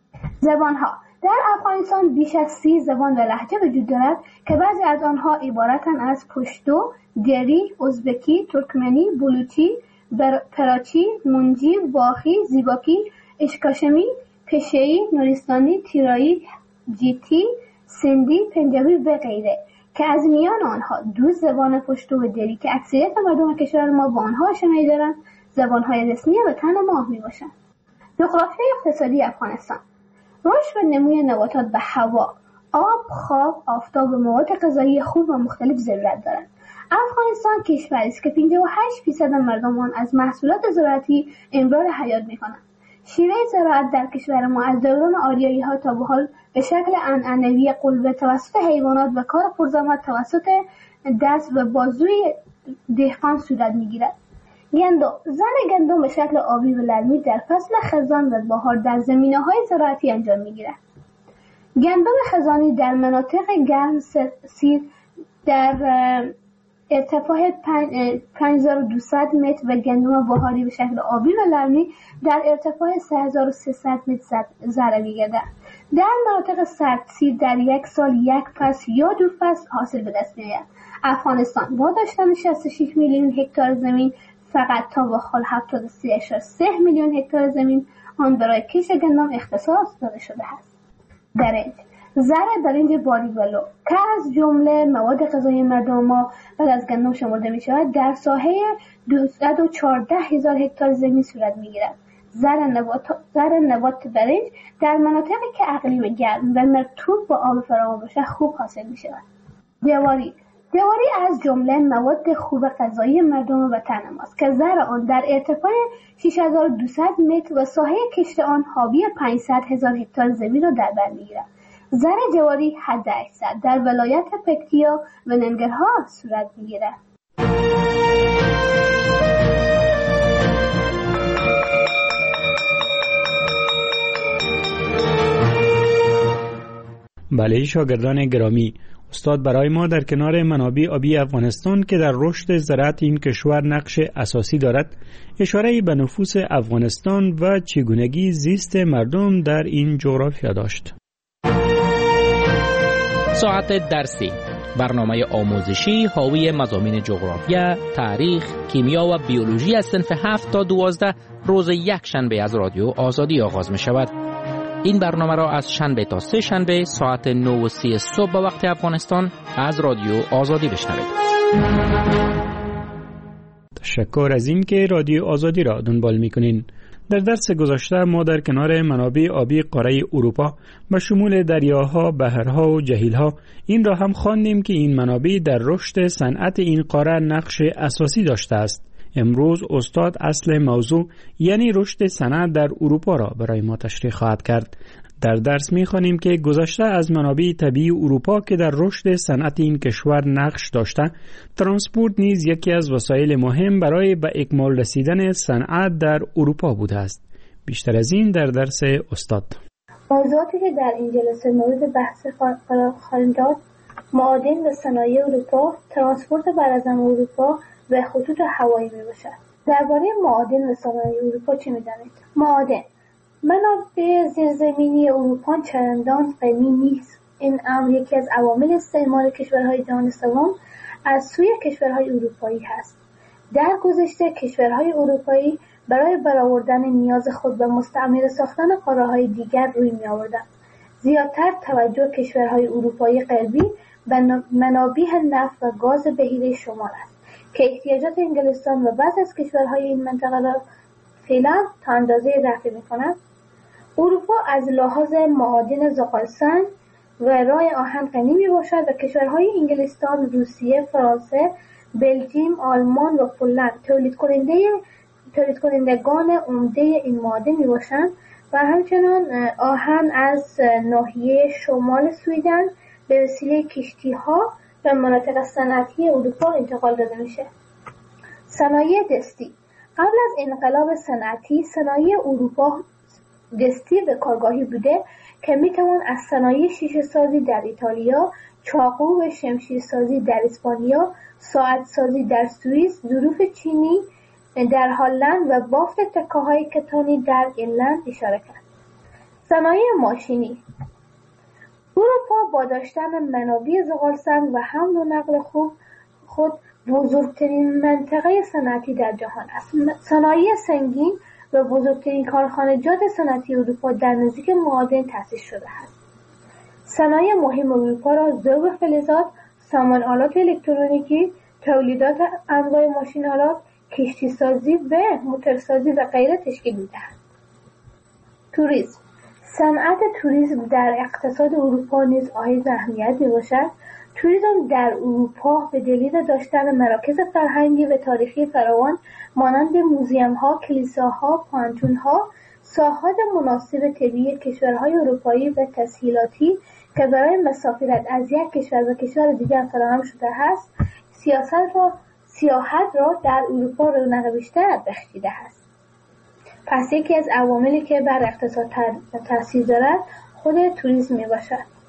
زبانها، در افغانستان بیش از سی زبان و لهجه وجود دارد که بعضی از آنها عبارتند از پشتو، دری، ازبکی، ترکمنی، بلوچی، پراچی، منجی، واخی، زیباکی، اشکاشمی، پشه‌ای، نورستانی، تیرایی، جیتی، سندی، پنجابی و غیره که از میان آنها دو زبان پشتو و دری که اکثریت مردم کشور ما با آنها آشنایی دارند زبانهای رسمی وطن ما میباشند. جغرافیای اقتصادی افغانستان، رشد و نموی نباتات به هوا، آب، خواب، آفتاب و مواد غذایی خوب و مختلف ضرورت دارند. افغانستان کشوری است که پنجاه و هشت درصد مردم آن از محصولات زراعتی امرار حیات می‌کنند. شیوه زراعت در کشور ما از دوران آریایی‌ها تا به حال به شکل عنعنوی قلبه توسط حیوانات و کار پرزحمت توسط دست و بازوی دهقان صورت می‌گیرد. گندم، زن گندم به شکل آبی و لرمی در فصل خزان و بهار در زمینه‌های زراعتی انجام می‌گیرد. گندم خزانی در مناطق گرم سیر در ارتفاع پنج هزار و دویست متر و گندم بهاری به شکل آبی و لرمی در ارتفاع سه هزار و سیصد متر زرع می‌گردد. در مناطق سردسیر در یک سال یک فصل یا دو فصل حاصل به دست می‌آید. افغانستان با داشتن شصت و شش میلیون هکتار زمین فقط تا به حال هفتاد و سه ممیز سه میلیون هکتار زمین آن برای کشت گندم اختصاص داده شده است. برنج، زرع برنج باریولو که از جمله مواد غذایی مردم ما بعد از گندم شمرده می شود در ساحه دویست و چهارده هزار هکتار زمین صورت می گیرد. زرع نبات زرع نبات برنج در مناطقی که اقلیم گرم و مرطوب با آب فراوان باشد خوب حاصل می شود. جواری جواری از جمله مواد خوب غذایی مردم وطن ماست که زرع آن در ارتفاع شش هزار و دویست متر و ساحه کشت آن حاوی پانصد هزار هکتار زمین را در بر می‌گیرد. زرع جواری حد اکثر در ولایت پکتیا و ننگرهار صورت می‌گیرد. بله شاگردان گرامی، استاد برای ما در کنار منابع آبی افغانستان که در رشد زراعت این کشور نقش اساسی دارد اشاره‌ای به نفوس افغانستان و چگونگی زیست مردم در این جغرافیا داشت. ساعت درسی، برنامه آموزشی حاوی مضامین جغرافیا، تاریخ، کیمیا و بیولوژی از صنف هفت تا دوازده روز یک شنبه از رادیو آزادی آغاز می شود. این برنامه را از شنبه تا سه شنبه ساعت نه و سی صبح به وقت افغانستان از رادیو آزادی بشنوید. تشکر از این که رادیو آزادی را دنبال میکنین. در درس گذشته ما در کنار منابع آبی قاره اروپا به شمول دریاها، بحرها و جهیلها این را هم خواندیم که این منابع در رشد صنعت این قاره نقش اساسی داشته است. امروز استاد اصل موضوع یعنی رشد صنعت در اروپا را برای ما تشریح خواهد کرد. در درس می‌خوانیم که گذشته از منابع طبیعی اروپا که در رشد صنعت این کشور نقش داشته، ترانسپورت نیز یکی از وسایل مهم برای به اکمال رسیدن صنعت در اروپا بوده است. بیشتر از این در درس استاد. موضوعاتی که در این جلسه مورد بحث قرار خواهیم داد: معادن و صنایع اروپا، ترانسپورت براعظم اروپا و خطوط هوایی میباشد. درباره معادن و صنایع اروپا چه میدانید؟ معادن منابع زیرزمینی اروپا چندان غنی نیست. این امر یکی از عوامل استعمار کشورهای جهان سوم از سوی کشورهای اروپایی هست. در گذشته کشورهای اروپایی برای برآوردن نیاز خود به مستعمره ساختن قاره‌های دیگر روی می‌آوردند. زیادتر توجه کشورهای اروپایی غربی به منابع نفت و گاز بحیره شمال است که احتیاجات انگلستان و بعضی از کشورهای این منطقه را فعلا تا اندازه رفع می‌کند. اروپا از لحاظ معادن زغالسنگ و رای آهن غنی میباشد و کشورهای انگلستان، روسیه، فرانسه، بلژیم، آلمان و پولند تولید کننده تولید کنندگان عمده این معادن میباشند و همچنان آهن از ناحیه شمال سویدن به وسیله کشتی‌ها به مناطق صنعتی اروپا انتقال داده میشه. صنایع دستی. قبل از انقلاب صنعتی صنایع اروپا دستی به کارگاهی بوده که میتوان از صنایع شیشه سازی در ایتالیا، چاقو و شمشیر سازی در اسپانیا، ساعت سازی در سوئیس، ظروف چینی در هلند و بافت تکه‌های کتانی در ایرلند اشاره کرد. صنایع ماشینی. اروپا با داشتن منابع زغالسنگ و حمل و نقل خوب خود بزرگترین منطقه صنعتی در جهان است. صنایع سنگین و بزرگترین کارخانجات صنعتی اروپا در نزدیک معادن تأسیس شده است. صنایع مهم اروپا را ذوب فلزات، سامان آلات الکترونیکی، تولیدات انواع ماشین‌آلات، کشتی‌سازی و موتورسازی و غیره تشکیل می‌دهند. توریسم. صنعت توریسم در اقتصاد اروپا نیز حائز اهمیت می‌باشد. توریسم در اروپا به دلیل داشتن مراکز فرهنگی و تاریخی فراوان مانند موزیم‌ها، کلیساها، پانتون‌ها، ساحات مناسب طبیعی کشورهای اروپایی و تسهیلاتی که برای مسافرت از یک کشور به کشور دیگر فراهم شده است، سیاست را سیاحت را در اروپا رونق بیشتر بخشیده است. پس یکی از عواملی که بر اقتصاد تاثیر دارد خود توریسم میباشد.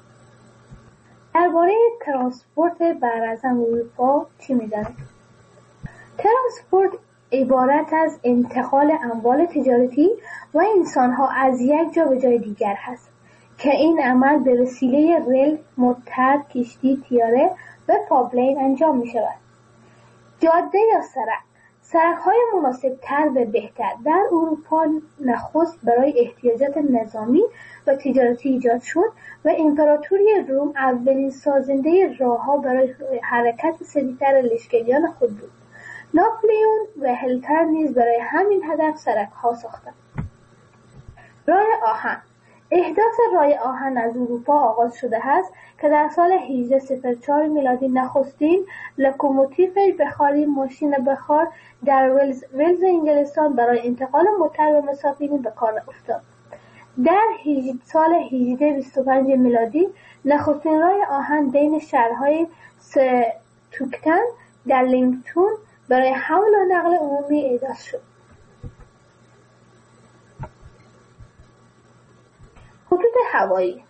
درباره ترانسپورت براعظم اروپا چی می‌دانید؟ ترانسپورت عبارت از انتقال اموال تجارتی و انسان‌ها از یک جا به جای دیگر هست که این عمل به وسیله ریل، موتر، کشتی، طیاره و پایپلاین انجام می‌شود. جاده یا سرک. سرک‌های مناسب‌تر و بهتر در اروپا نخست برای احتیاجات نظامی و تجارتی ایجاد شد و امپراتوری روم اولین سازنده راه‌ها برای حرکت سریعتر لشکریان خود بود. ناپلئون و هیتلر نیز برای همین هدف سرک‌ها ساختند. راه آهن. احداث راه آهن از اروپا آغاز شده است که در سال هجده صفر چهار میلادی نخستین لوکوموتیو بخاری ماشین بخار در ولز, ولز انگلستان برای انتقال موتر و مسافرین به کار افتاد. در سال هجده بیست و پنج میلادی نخستین راه آهن بین شهرهای ستوکتن در لینگتون برای حمل و نقل عمومی احداث شد. خطوط هوایی.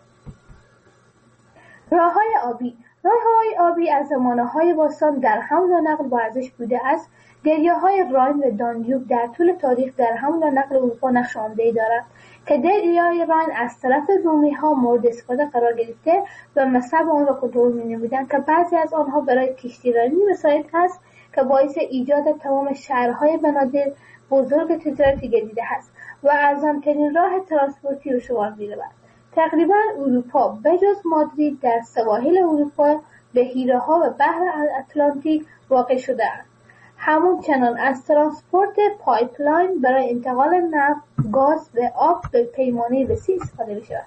راه‌های آبی. راه‌های آبی از زمانه‌های باستان در حمل و نقل با ارزش بوده است. دریاهای راین و دانیوب در طول تاریخ در حمل و نقل اروپا نقش عمده‌ای دارند که دریای راین از طرف رومی‌ها مورد استفاده قرار گرفته و مصب آن را کنترل می‌نمودند که بعضی از آنها برای کشتیرانی مساعد است که باعث ایجاد تمام شهرهای بنادر بزرگ تجارتی گردیده است و ارزان‌ترین راه ترانسپورتی به شمار می‌رود. تقریباً اروپا بجز مادرید در سواحل اروپا بحیره‌ها و بحر اتلانتیک واقع شده است. همچنان از ترانسپورت پایپلاین برای انتقال نفت، گاز و آب به پیمانه وسیع استفاده می‌شود.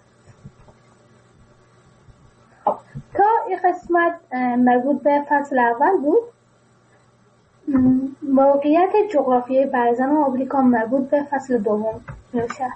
تا این قسمت مربوط به فصل اول بود. موقعیت جغرافیایی براعظم آمریکا مربوط به فصل دوم میشه.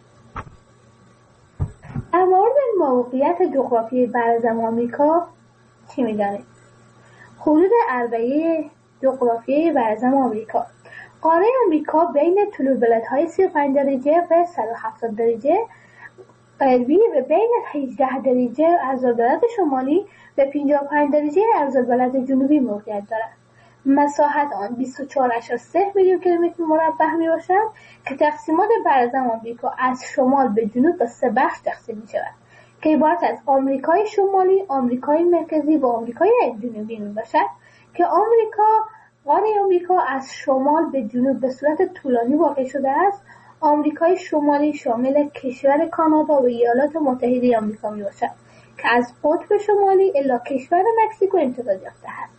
در مورد موقعیت جغرافیایی براعظم آمریکا چی میدانید؟ حدود اربعه جغرافیایی براعظم آمریکا. قاره آمریکا بین طول بلندهای سی و پنج درجه و صد و هفتاد درجه غربی به بین هجده درجه عرض‌البلد شمالی و پنجاه و پنج درجه عرض‌البلد جنوبی موقعیت دارد. مساحت آن بیست و چهار ممیز سه میلیون کیلومتر مربع می باشد که تقسیمات برزن آمریکا از شمال به جنوب به سه بخش تقسیم می شود که عبارت از آمریکای شمالی، آمریکای مرکزی و آمریکای جنوبی می باشد که آمریکا قاره آمریکا از شمال به جنوب به صورت طولانی واقع شده است. آمریکای شمالی شامل کشور کانادا و ایالات متحده آمریکا می باشد که از قطب شمالی الی کشور مکزیکو امتداد یافته است.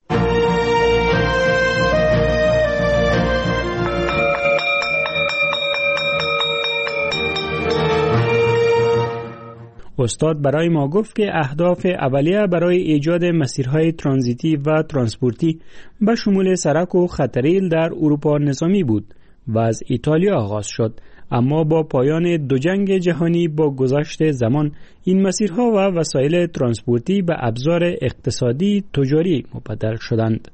استاد برای ما گفت که اهداف اولیه برای ایجاد مسیرهای ترانزیتی و ترانسپورتی به شمول سرک و خطریل در اروپا نظامی بود و از ایتالیا آغاز شد، اما با پایان دو جنگ جهانی با گذشت زمان این مسیرها و وسایل ترانسپورتی به ابزار اقتصادی تجاری مبدل شدند.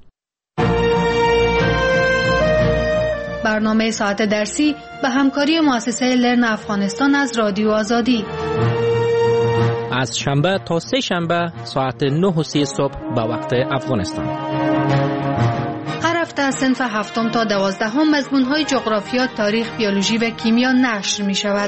برنامه ساعت درسی به همکاری مؤسسه لرن افغانستان از رادیو آزادی از شنبه تا سه شنبه ساعت نه و سی صبح به وقت افغانستان. هر هفته از صنف هفتم تا دوازدهم مضمون‌های جغرافیا، تاریخ، بیولوژی و کیمیا نشر می شود.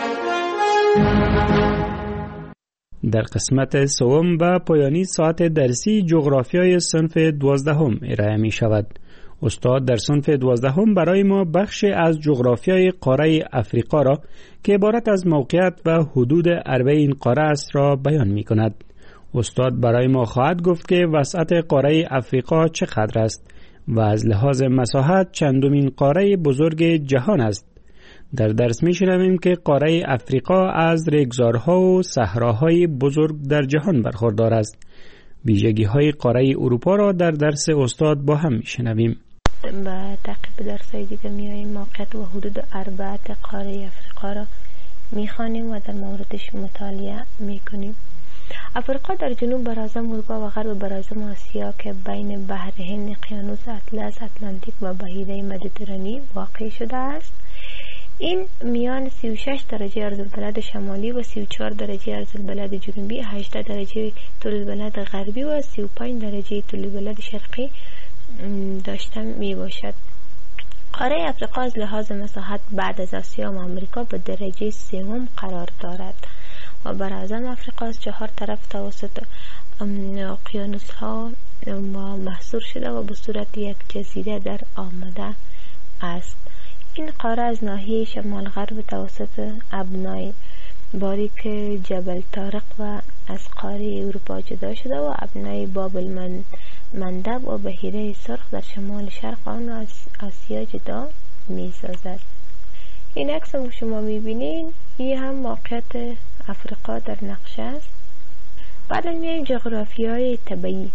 در قسمت سوم و پایانی ساعت درسی جغرافیای صنف دوازدهم ارائه می شود. استاد در صنف دوازدهم برای ما بخش از جغرافیای قاره افریقا را که عبارت از موقعیت و حدود عربه این قاره است را بیان می کند. استاد برای ما خواهد گفت که وسعت قاره افریقا چقدر است و از لحاظ مساحت چندمین قاره بزرگ جهان است. در درس می شنویم که قاره افریقا از ریگزارها و صحراهای بزرگ در جهان برخوردار است. ویژگی های قاره اروپا را در درس استاد با هم می شنویم. با تعقیب درسای دیگه میاییم موقعیت و حدود اربعه قاره افریقا را میخوانیم و در موردش مطالعه میکنیم. افریقا در جنوب براعظم اروپا و غرب براعظم آسیا که بین بحر هند، اقیانوس اطلس، اتلانتیک و بحیره مدیترانی واقع شده است. این میان سی و شش درجه عرض‌البلد شمالی و سی و چهار درجه عرض‌البلد جنوبی، هجده درجه طول‌البلد غربی و سی و پنج درجه طول‌البلد شرقی داشته می باشد. قاره افریقا از لحاظ مساحت بعد از آسیا و آمریکا به درجه سوم قرار دارد و براعظم افریقا از چهار طرف توسط اقیانوس ها محصور شده و به صورت یک جزیره در آمده است. این قاره از ناحیه شمال غرب توسط ابنای باریک جبل طارق و از قاره اروپا جدا شده و ابنای بابل مندب و بحیره سرخ در شمال شرق آن از آسیا جدا می سازد. این عکس که شما می بینین این هم موقعیت افریقا در نقشه است. بعد میایم جغرافیای طبیعی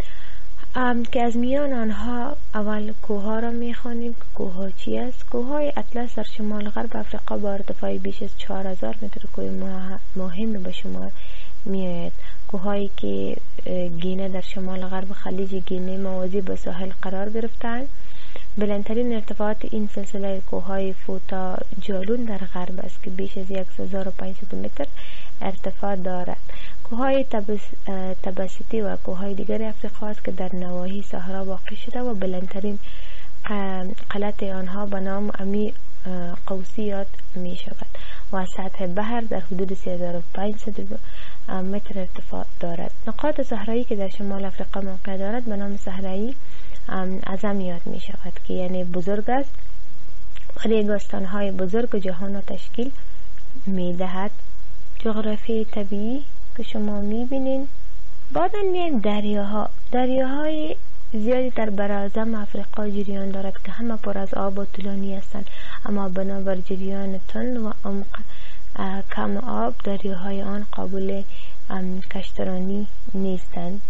که از میان آنها اول کوه را می خوانیم که کوه ها چی است. کوه های اطلس در شمال غرب افریقا با ارتفاع بیش از چهار هزار متر کوه مهم به شمار می آید. کوههایی که گینه در شمال غرب خلیج گینه موازی به ساحل قرار گرفتند. بلندترین ارتفاعات این سلسله کوههای فوتا جالون در غرب است که بیش از هزار و پانصد متر ارتفاع دارد. کوههای تباسیتی و کوههای دیگر افریقا است که در نواحی صحرا واقع شده و بلندترین قلعت آنها به نام امی قوسی یاد می شود و از سطح بحر در حدود سه هزار و پانصد متر ارتفاع دارد. نقاط صحرایی که در شمال افریقا موقع دارد به نام صحرایی اعظم یاد می شود که یعنی بزرگ است و ریگستان‌های بزرگ جهان را تشکیل می دهد. جغرافی طبیعی که شما می بینین. بعد میایم دریاها. دریاهای زیادی در براعظم افریقا جریان دارد که همه پر از آب و طولانی هستند، اما بنابر جریان تند و عمق کم آب دریاهای آن قابل کشترانی نیستند.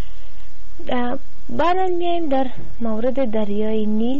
بعد میایم در مورد دریای نیل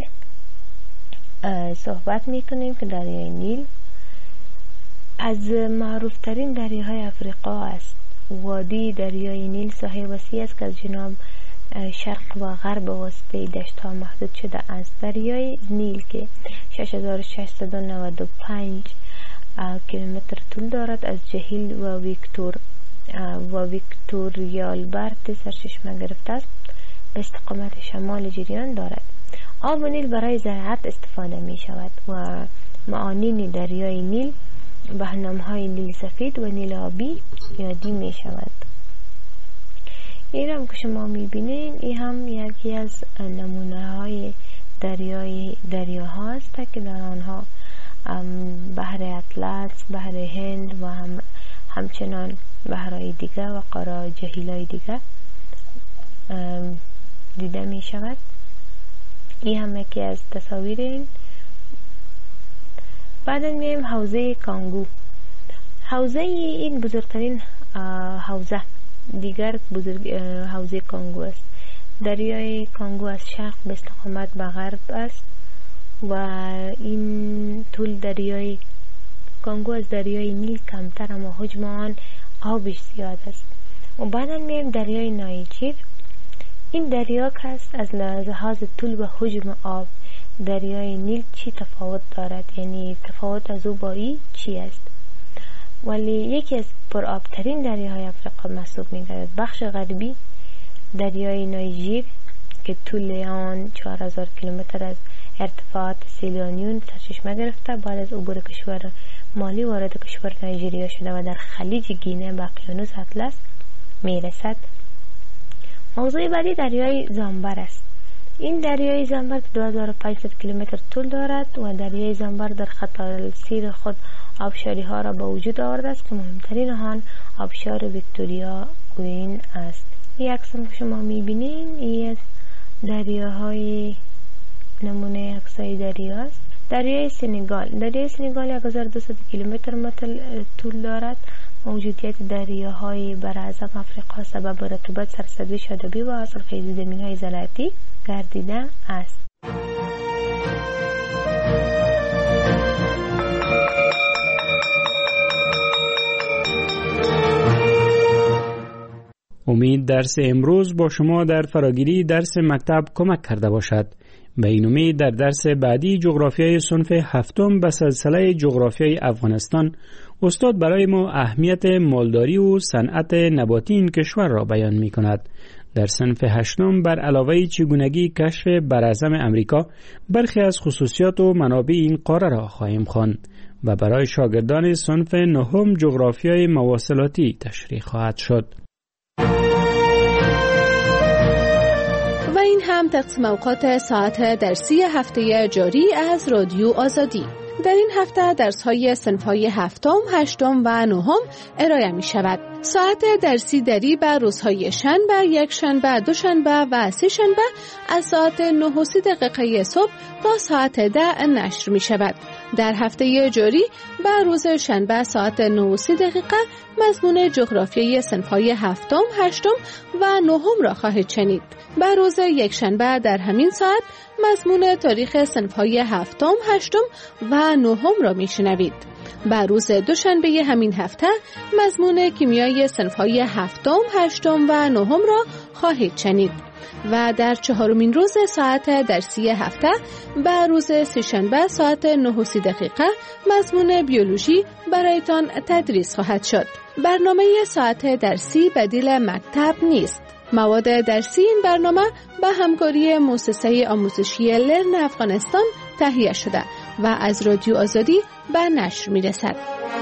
صحبت میکنیم که دریای نیل از معروف ترین دریاهای افریقا است. وادی دریای نیل ساحه وسیع است که از جنوب شرق و غرب واسطه دشت ها محدود شده است. دریای نیل که شش هزار و ششصد و نود و پنج کیلومتر طول دارد. از جهیل و ویکتور و ویکتوریالبرت سرچشمه گرفته است. به استقامت شمال جریان دارد. آب نیل برای زراعت استفاده می شود و معانین دریای نیل به نام‌های نیل سفید و نیل آبی یادی می شود. این هم که شما می بینین این هم یکی از نمونه های دریای دریاها است که در آنها بحر اطلس، بحر هند و هم همچنان بحرهای دیگه و قاره جهیلای دیگه دیده می شود. این هم یکی از تصاویر این. بعد میایم حوزه کانگو. حوزه این بزرگترین حوزه دیگر بزرگ حوزه کانگو است. دریای کانگو از شرق به استقامت به غرب است و این طول دریای کانگو از دریای نیل کمتر اما حجم آن آبش زیاد است. و بعدا میایم دریای نایجر. این دریا که است از لحاظ طول و حجم آب دریای نیل چی تفاوت دارد، یعنی تفاوت از او با این چی است؟ ولی یکی از پرآبترین دریاهای افریقا محسوب می‌گردد. بخش غربی دریای نایجر که طول آن چهار هزار کیلومتر از ارتفاعات سیلیانیون سرچشمه گرفته، بعد از عبور کشور مالی وارد کشور نایجریا شده و در خلیج گینه به اقیانوس اطلس میرسد. موضوع بعدی دریای زامبر است. این دریای زامبر که دو هزار و پانصد کیلومتر طول دارد و دریای زامبر در خط السیر خود آبشاری ها را به وجود آورده است که مهمترین آن آبشار ویکتوریا گوین است. این عکس که شما میبینین این از دریاهای نمونه عکسای دریا است. دریای سنگال. دریای سنگال یک هزار و دویست کیلومتر طول دارد. موجودیت دریاهای براعظم افریقا سبب رطوبت، سرسبزی، شادابی و حاصلخیزی زمین‌های زراعتی گردیده است. امید درس امروز با شما در فراگیری درس مکتب کمک کرده باشد. به این امید در درس بعدی جغرافیای صنف هفتم به سلسله جغرافیای افغانستان استاد برای ما اهمیت مالداری و صنعت نباتی این کشور را بیان می کند. در صنف هشتم بر علاوه چگونگی کشف براعظم امریکا برخی از خصوصیات و منابع این قاره را خواهیم خواند و برای شاگردان صنف نهم جغرافیای مواصلاتی تشریح خواهد شد. و این هم تقسیم اوقات ساعت درسی هفته جاری از رادیو آزادی. در این هفته درس‌های صنف‌های هفتم، هشتم و نهم ارائه می شود. ساعت درسی دری بر روزهای شنبه، یک شنبه، دو شنبه و سه شنبه از ساعت نه و سی دقیقه صبح تا ساعت ده نشر می شود. در هفته جاری بر روز شنبه ساعت نه و سی دقیقه مضمون جغرافیای صنف‌های هفتم، هشتم و نهم را خواهید شنید. بر روز یک شنبه در همین ساعت مضمون تاریخ صنف‌های هفتم، هشتم و نهم را میشنوید. بر روز دوشنبه همین هفته مضمون کیمیای صنف‌های هفتم، هشتم و نهم را خواهید شنید. و در چهارمین روز ساعت درسی هفته بر روز سه‌شنبه ساعت نه و سی دقیقه مضمون بیولوژی برایتان تدریس خواهد شد. برنامه ساعت درسی بدیل مکتب نیست. مواد درسی این برنامه به همکاری مؤسسه آموزشی لرن افغانستان تهیه شده و از رادیو آزادی به نشر می‌رسد.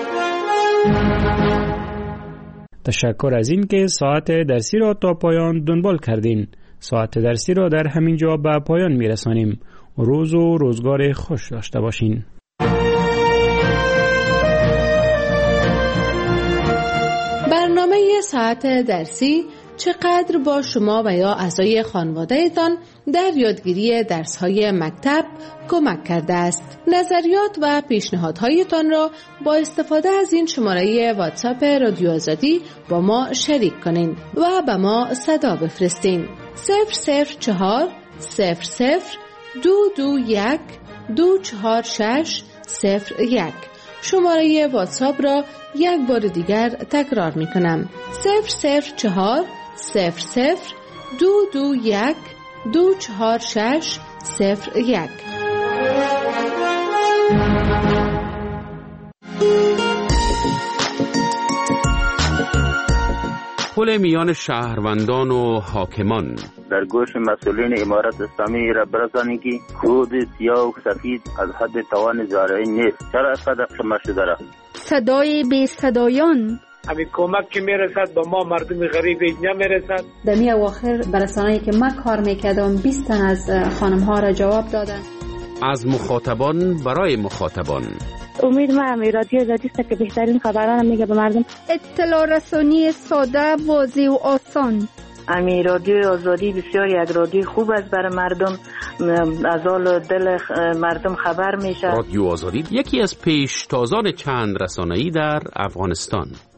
تشکر از این که ساعت درسی را تا پایان دنبال کردین. ساعت درسی را در همین جا به پایان می‌رسانیم. روز و روزگار خوش داشته باشین. برنامه ساعت درسی چقدر با شما و یا اعضای خانواده‌تان در یادگیری درس‌های مکتب کمک کرده است. نظریات و پیشنهادهایتان را با استفاده از این شماره واتساپ رادیو آزادی با ما شریک کنین و به ما صدا بفرستین. صفر صفر چهار صفر صفر دو دو یک دو چهار شش صفر یک. شماره واتساپ را یک بار دیگر تکرار می کنم. صفر صفر چهار صفر صفر دو دو یک دو چهار شش صفر یک. تحول میان شهروندان و حاکمان. در گوش مسئولین امارت اسلامی را برسانید که خود سیاه و سفید از حد توان زارعی نیست. چرا اینقدر شمرده داره؟ صدای بی صدایان، همین کمک که میرسد با ما مردم غریب نمیرسد. در می اواخر برسانه‌ای که من کار میکردم بیست تن از خانم ها را جواب دادن. از مخاطبان برای مخاطبان. امید من رادیو آزادی است که بهترین خبران میگه به مردم. اطلاع رسانی ساده، واضح و آسان. امی رادیو آزادی بسیار یک رادیو خوب است برای مردم، از حال دل مردم خبر میشه. رادیو آزادی یکی از پیشتازان چند رسانه‌ای در افغانستان.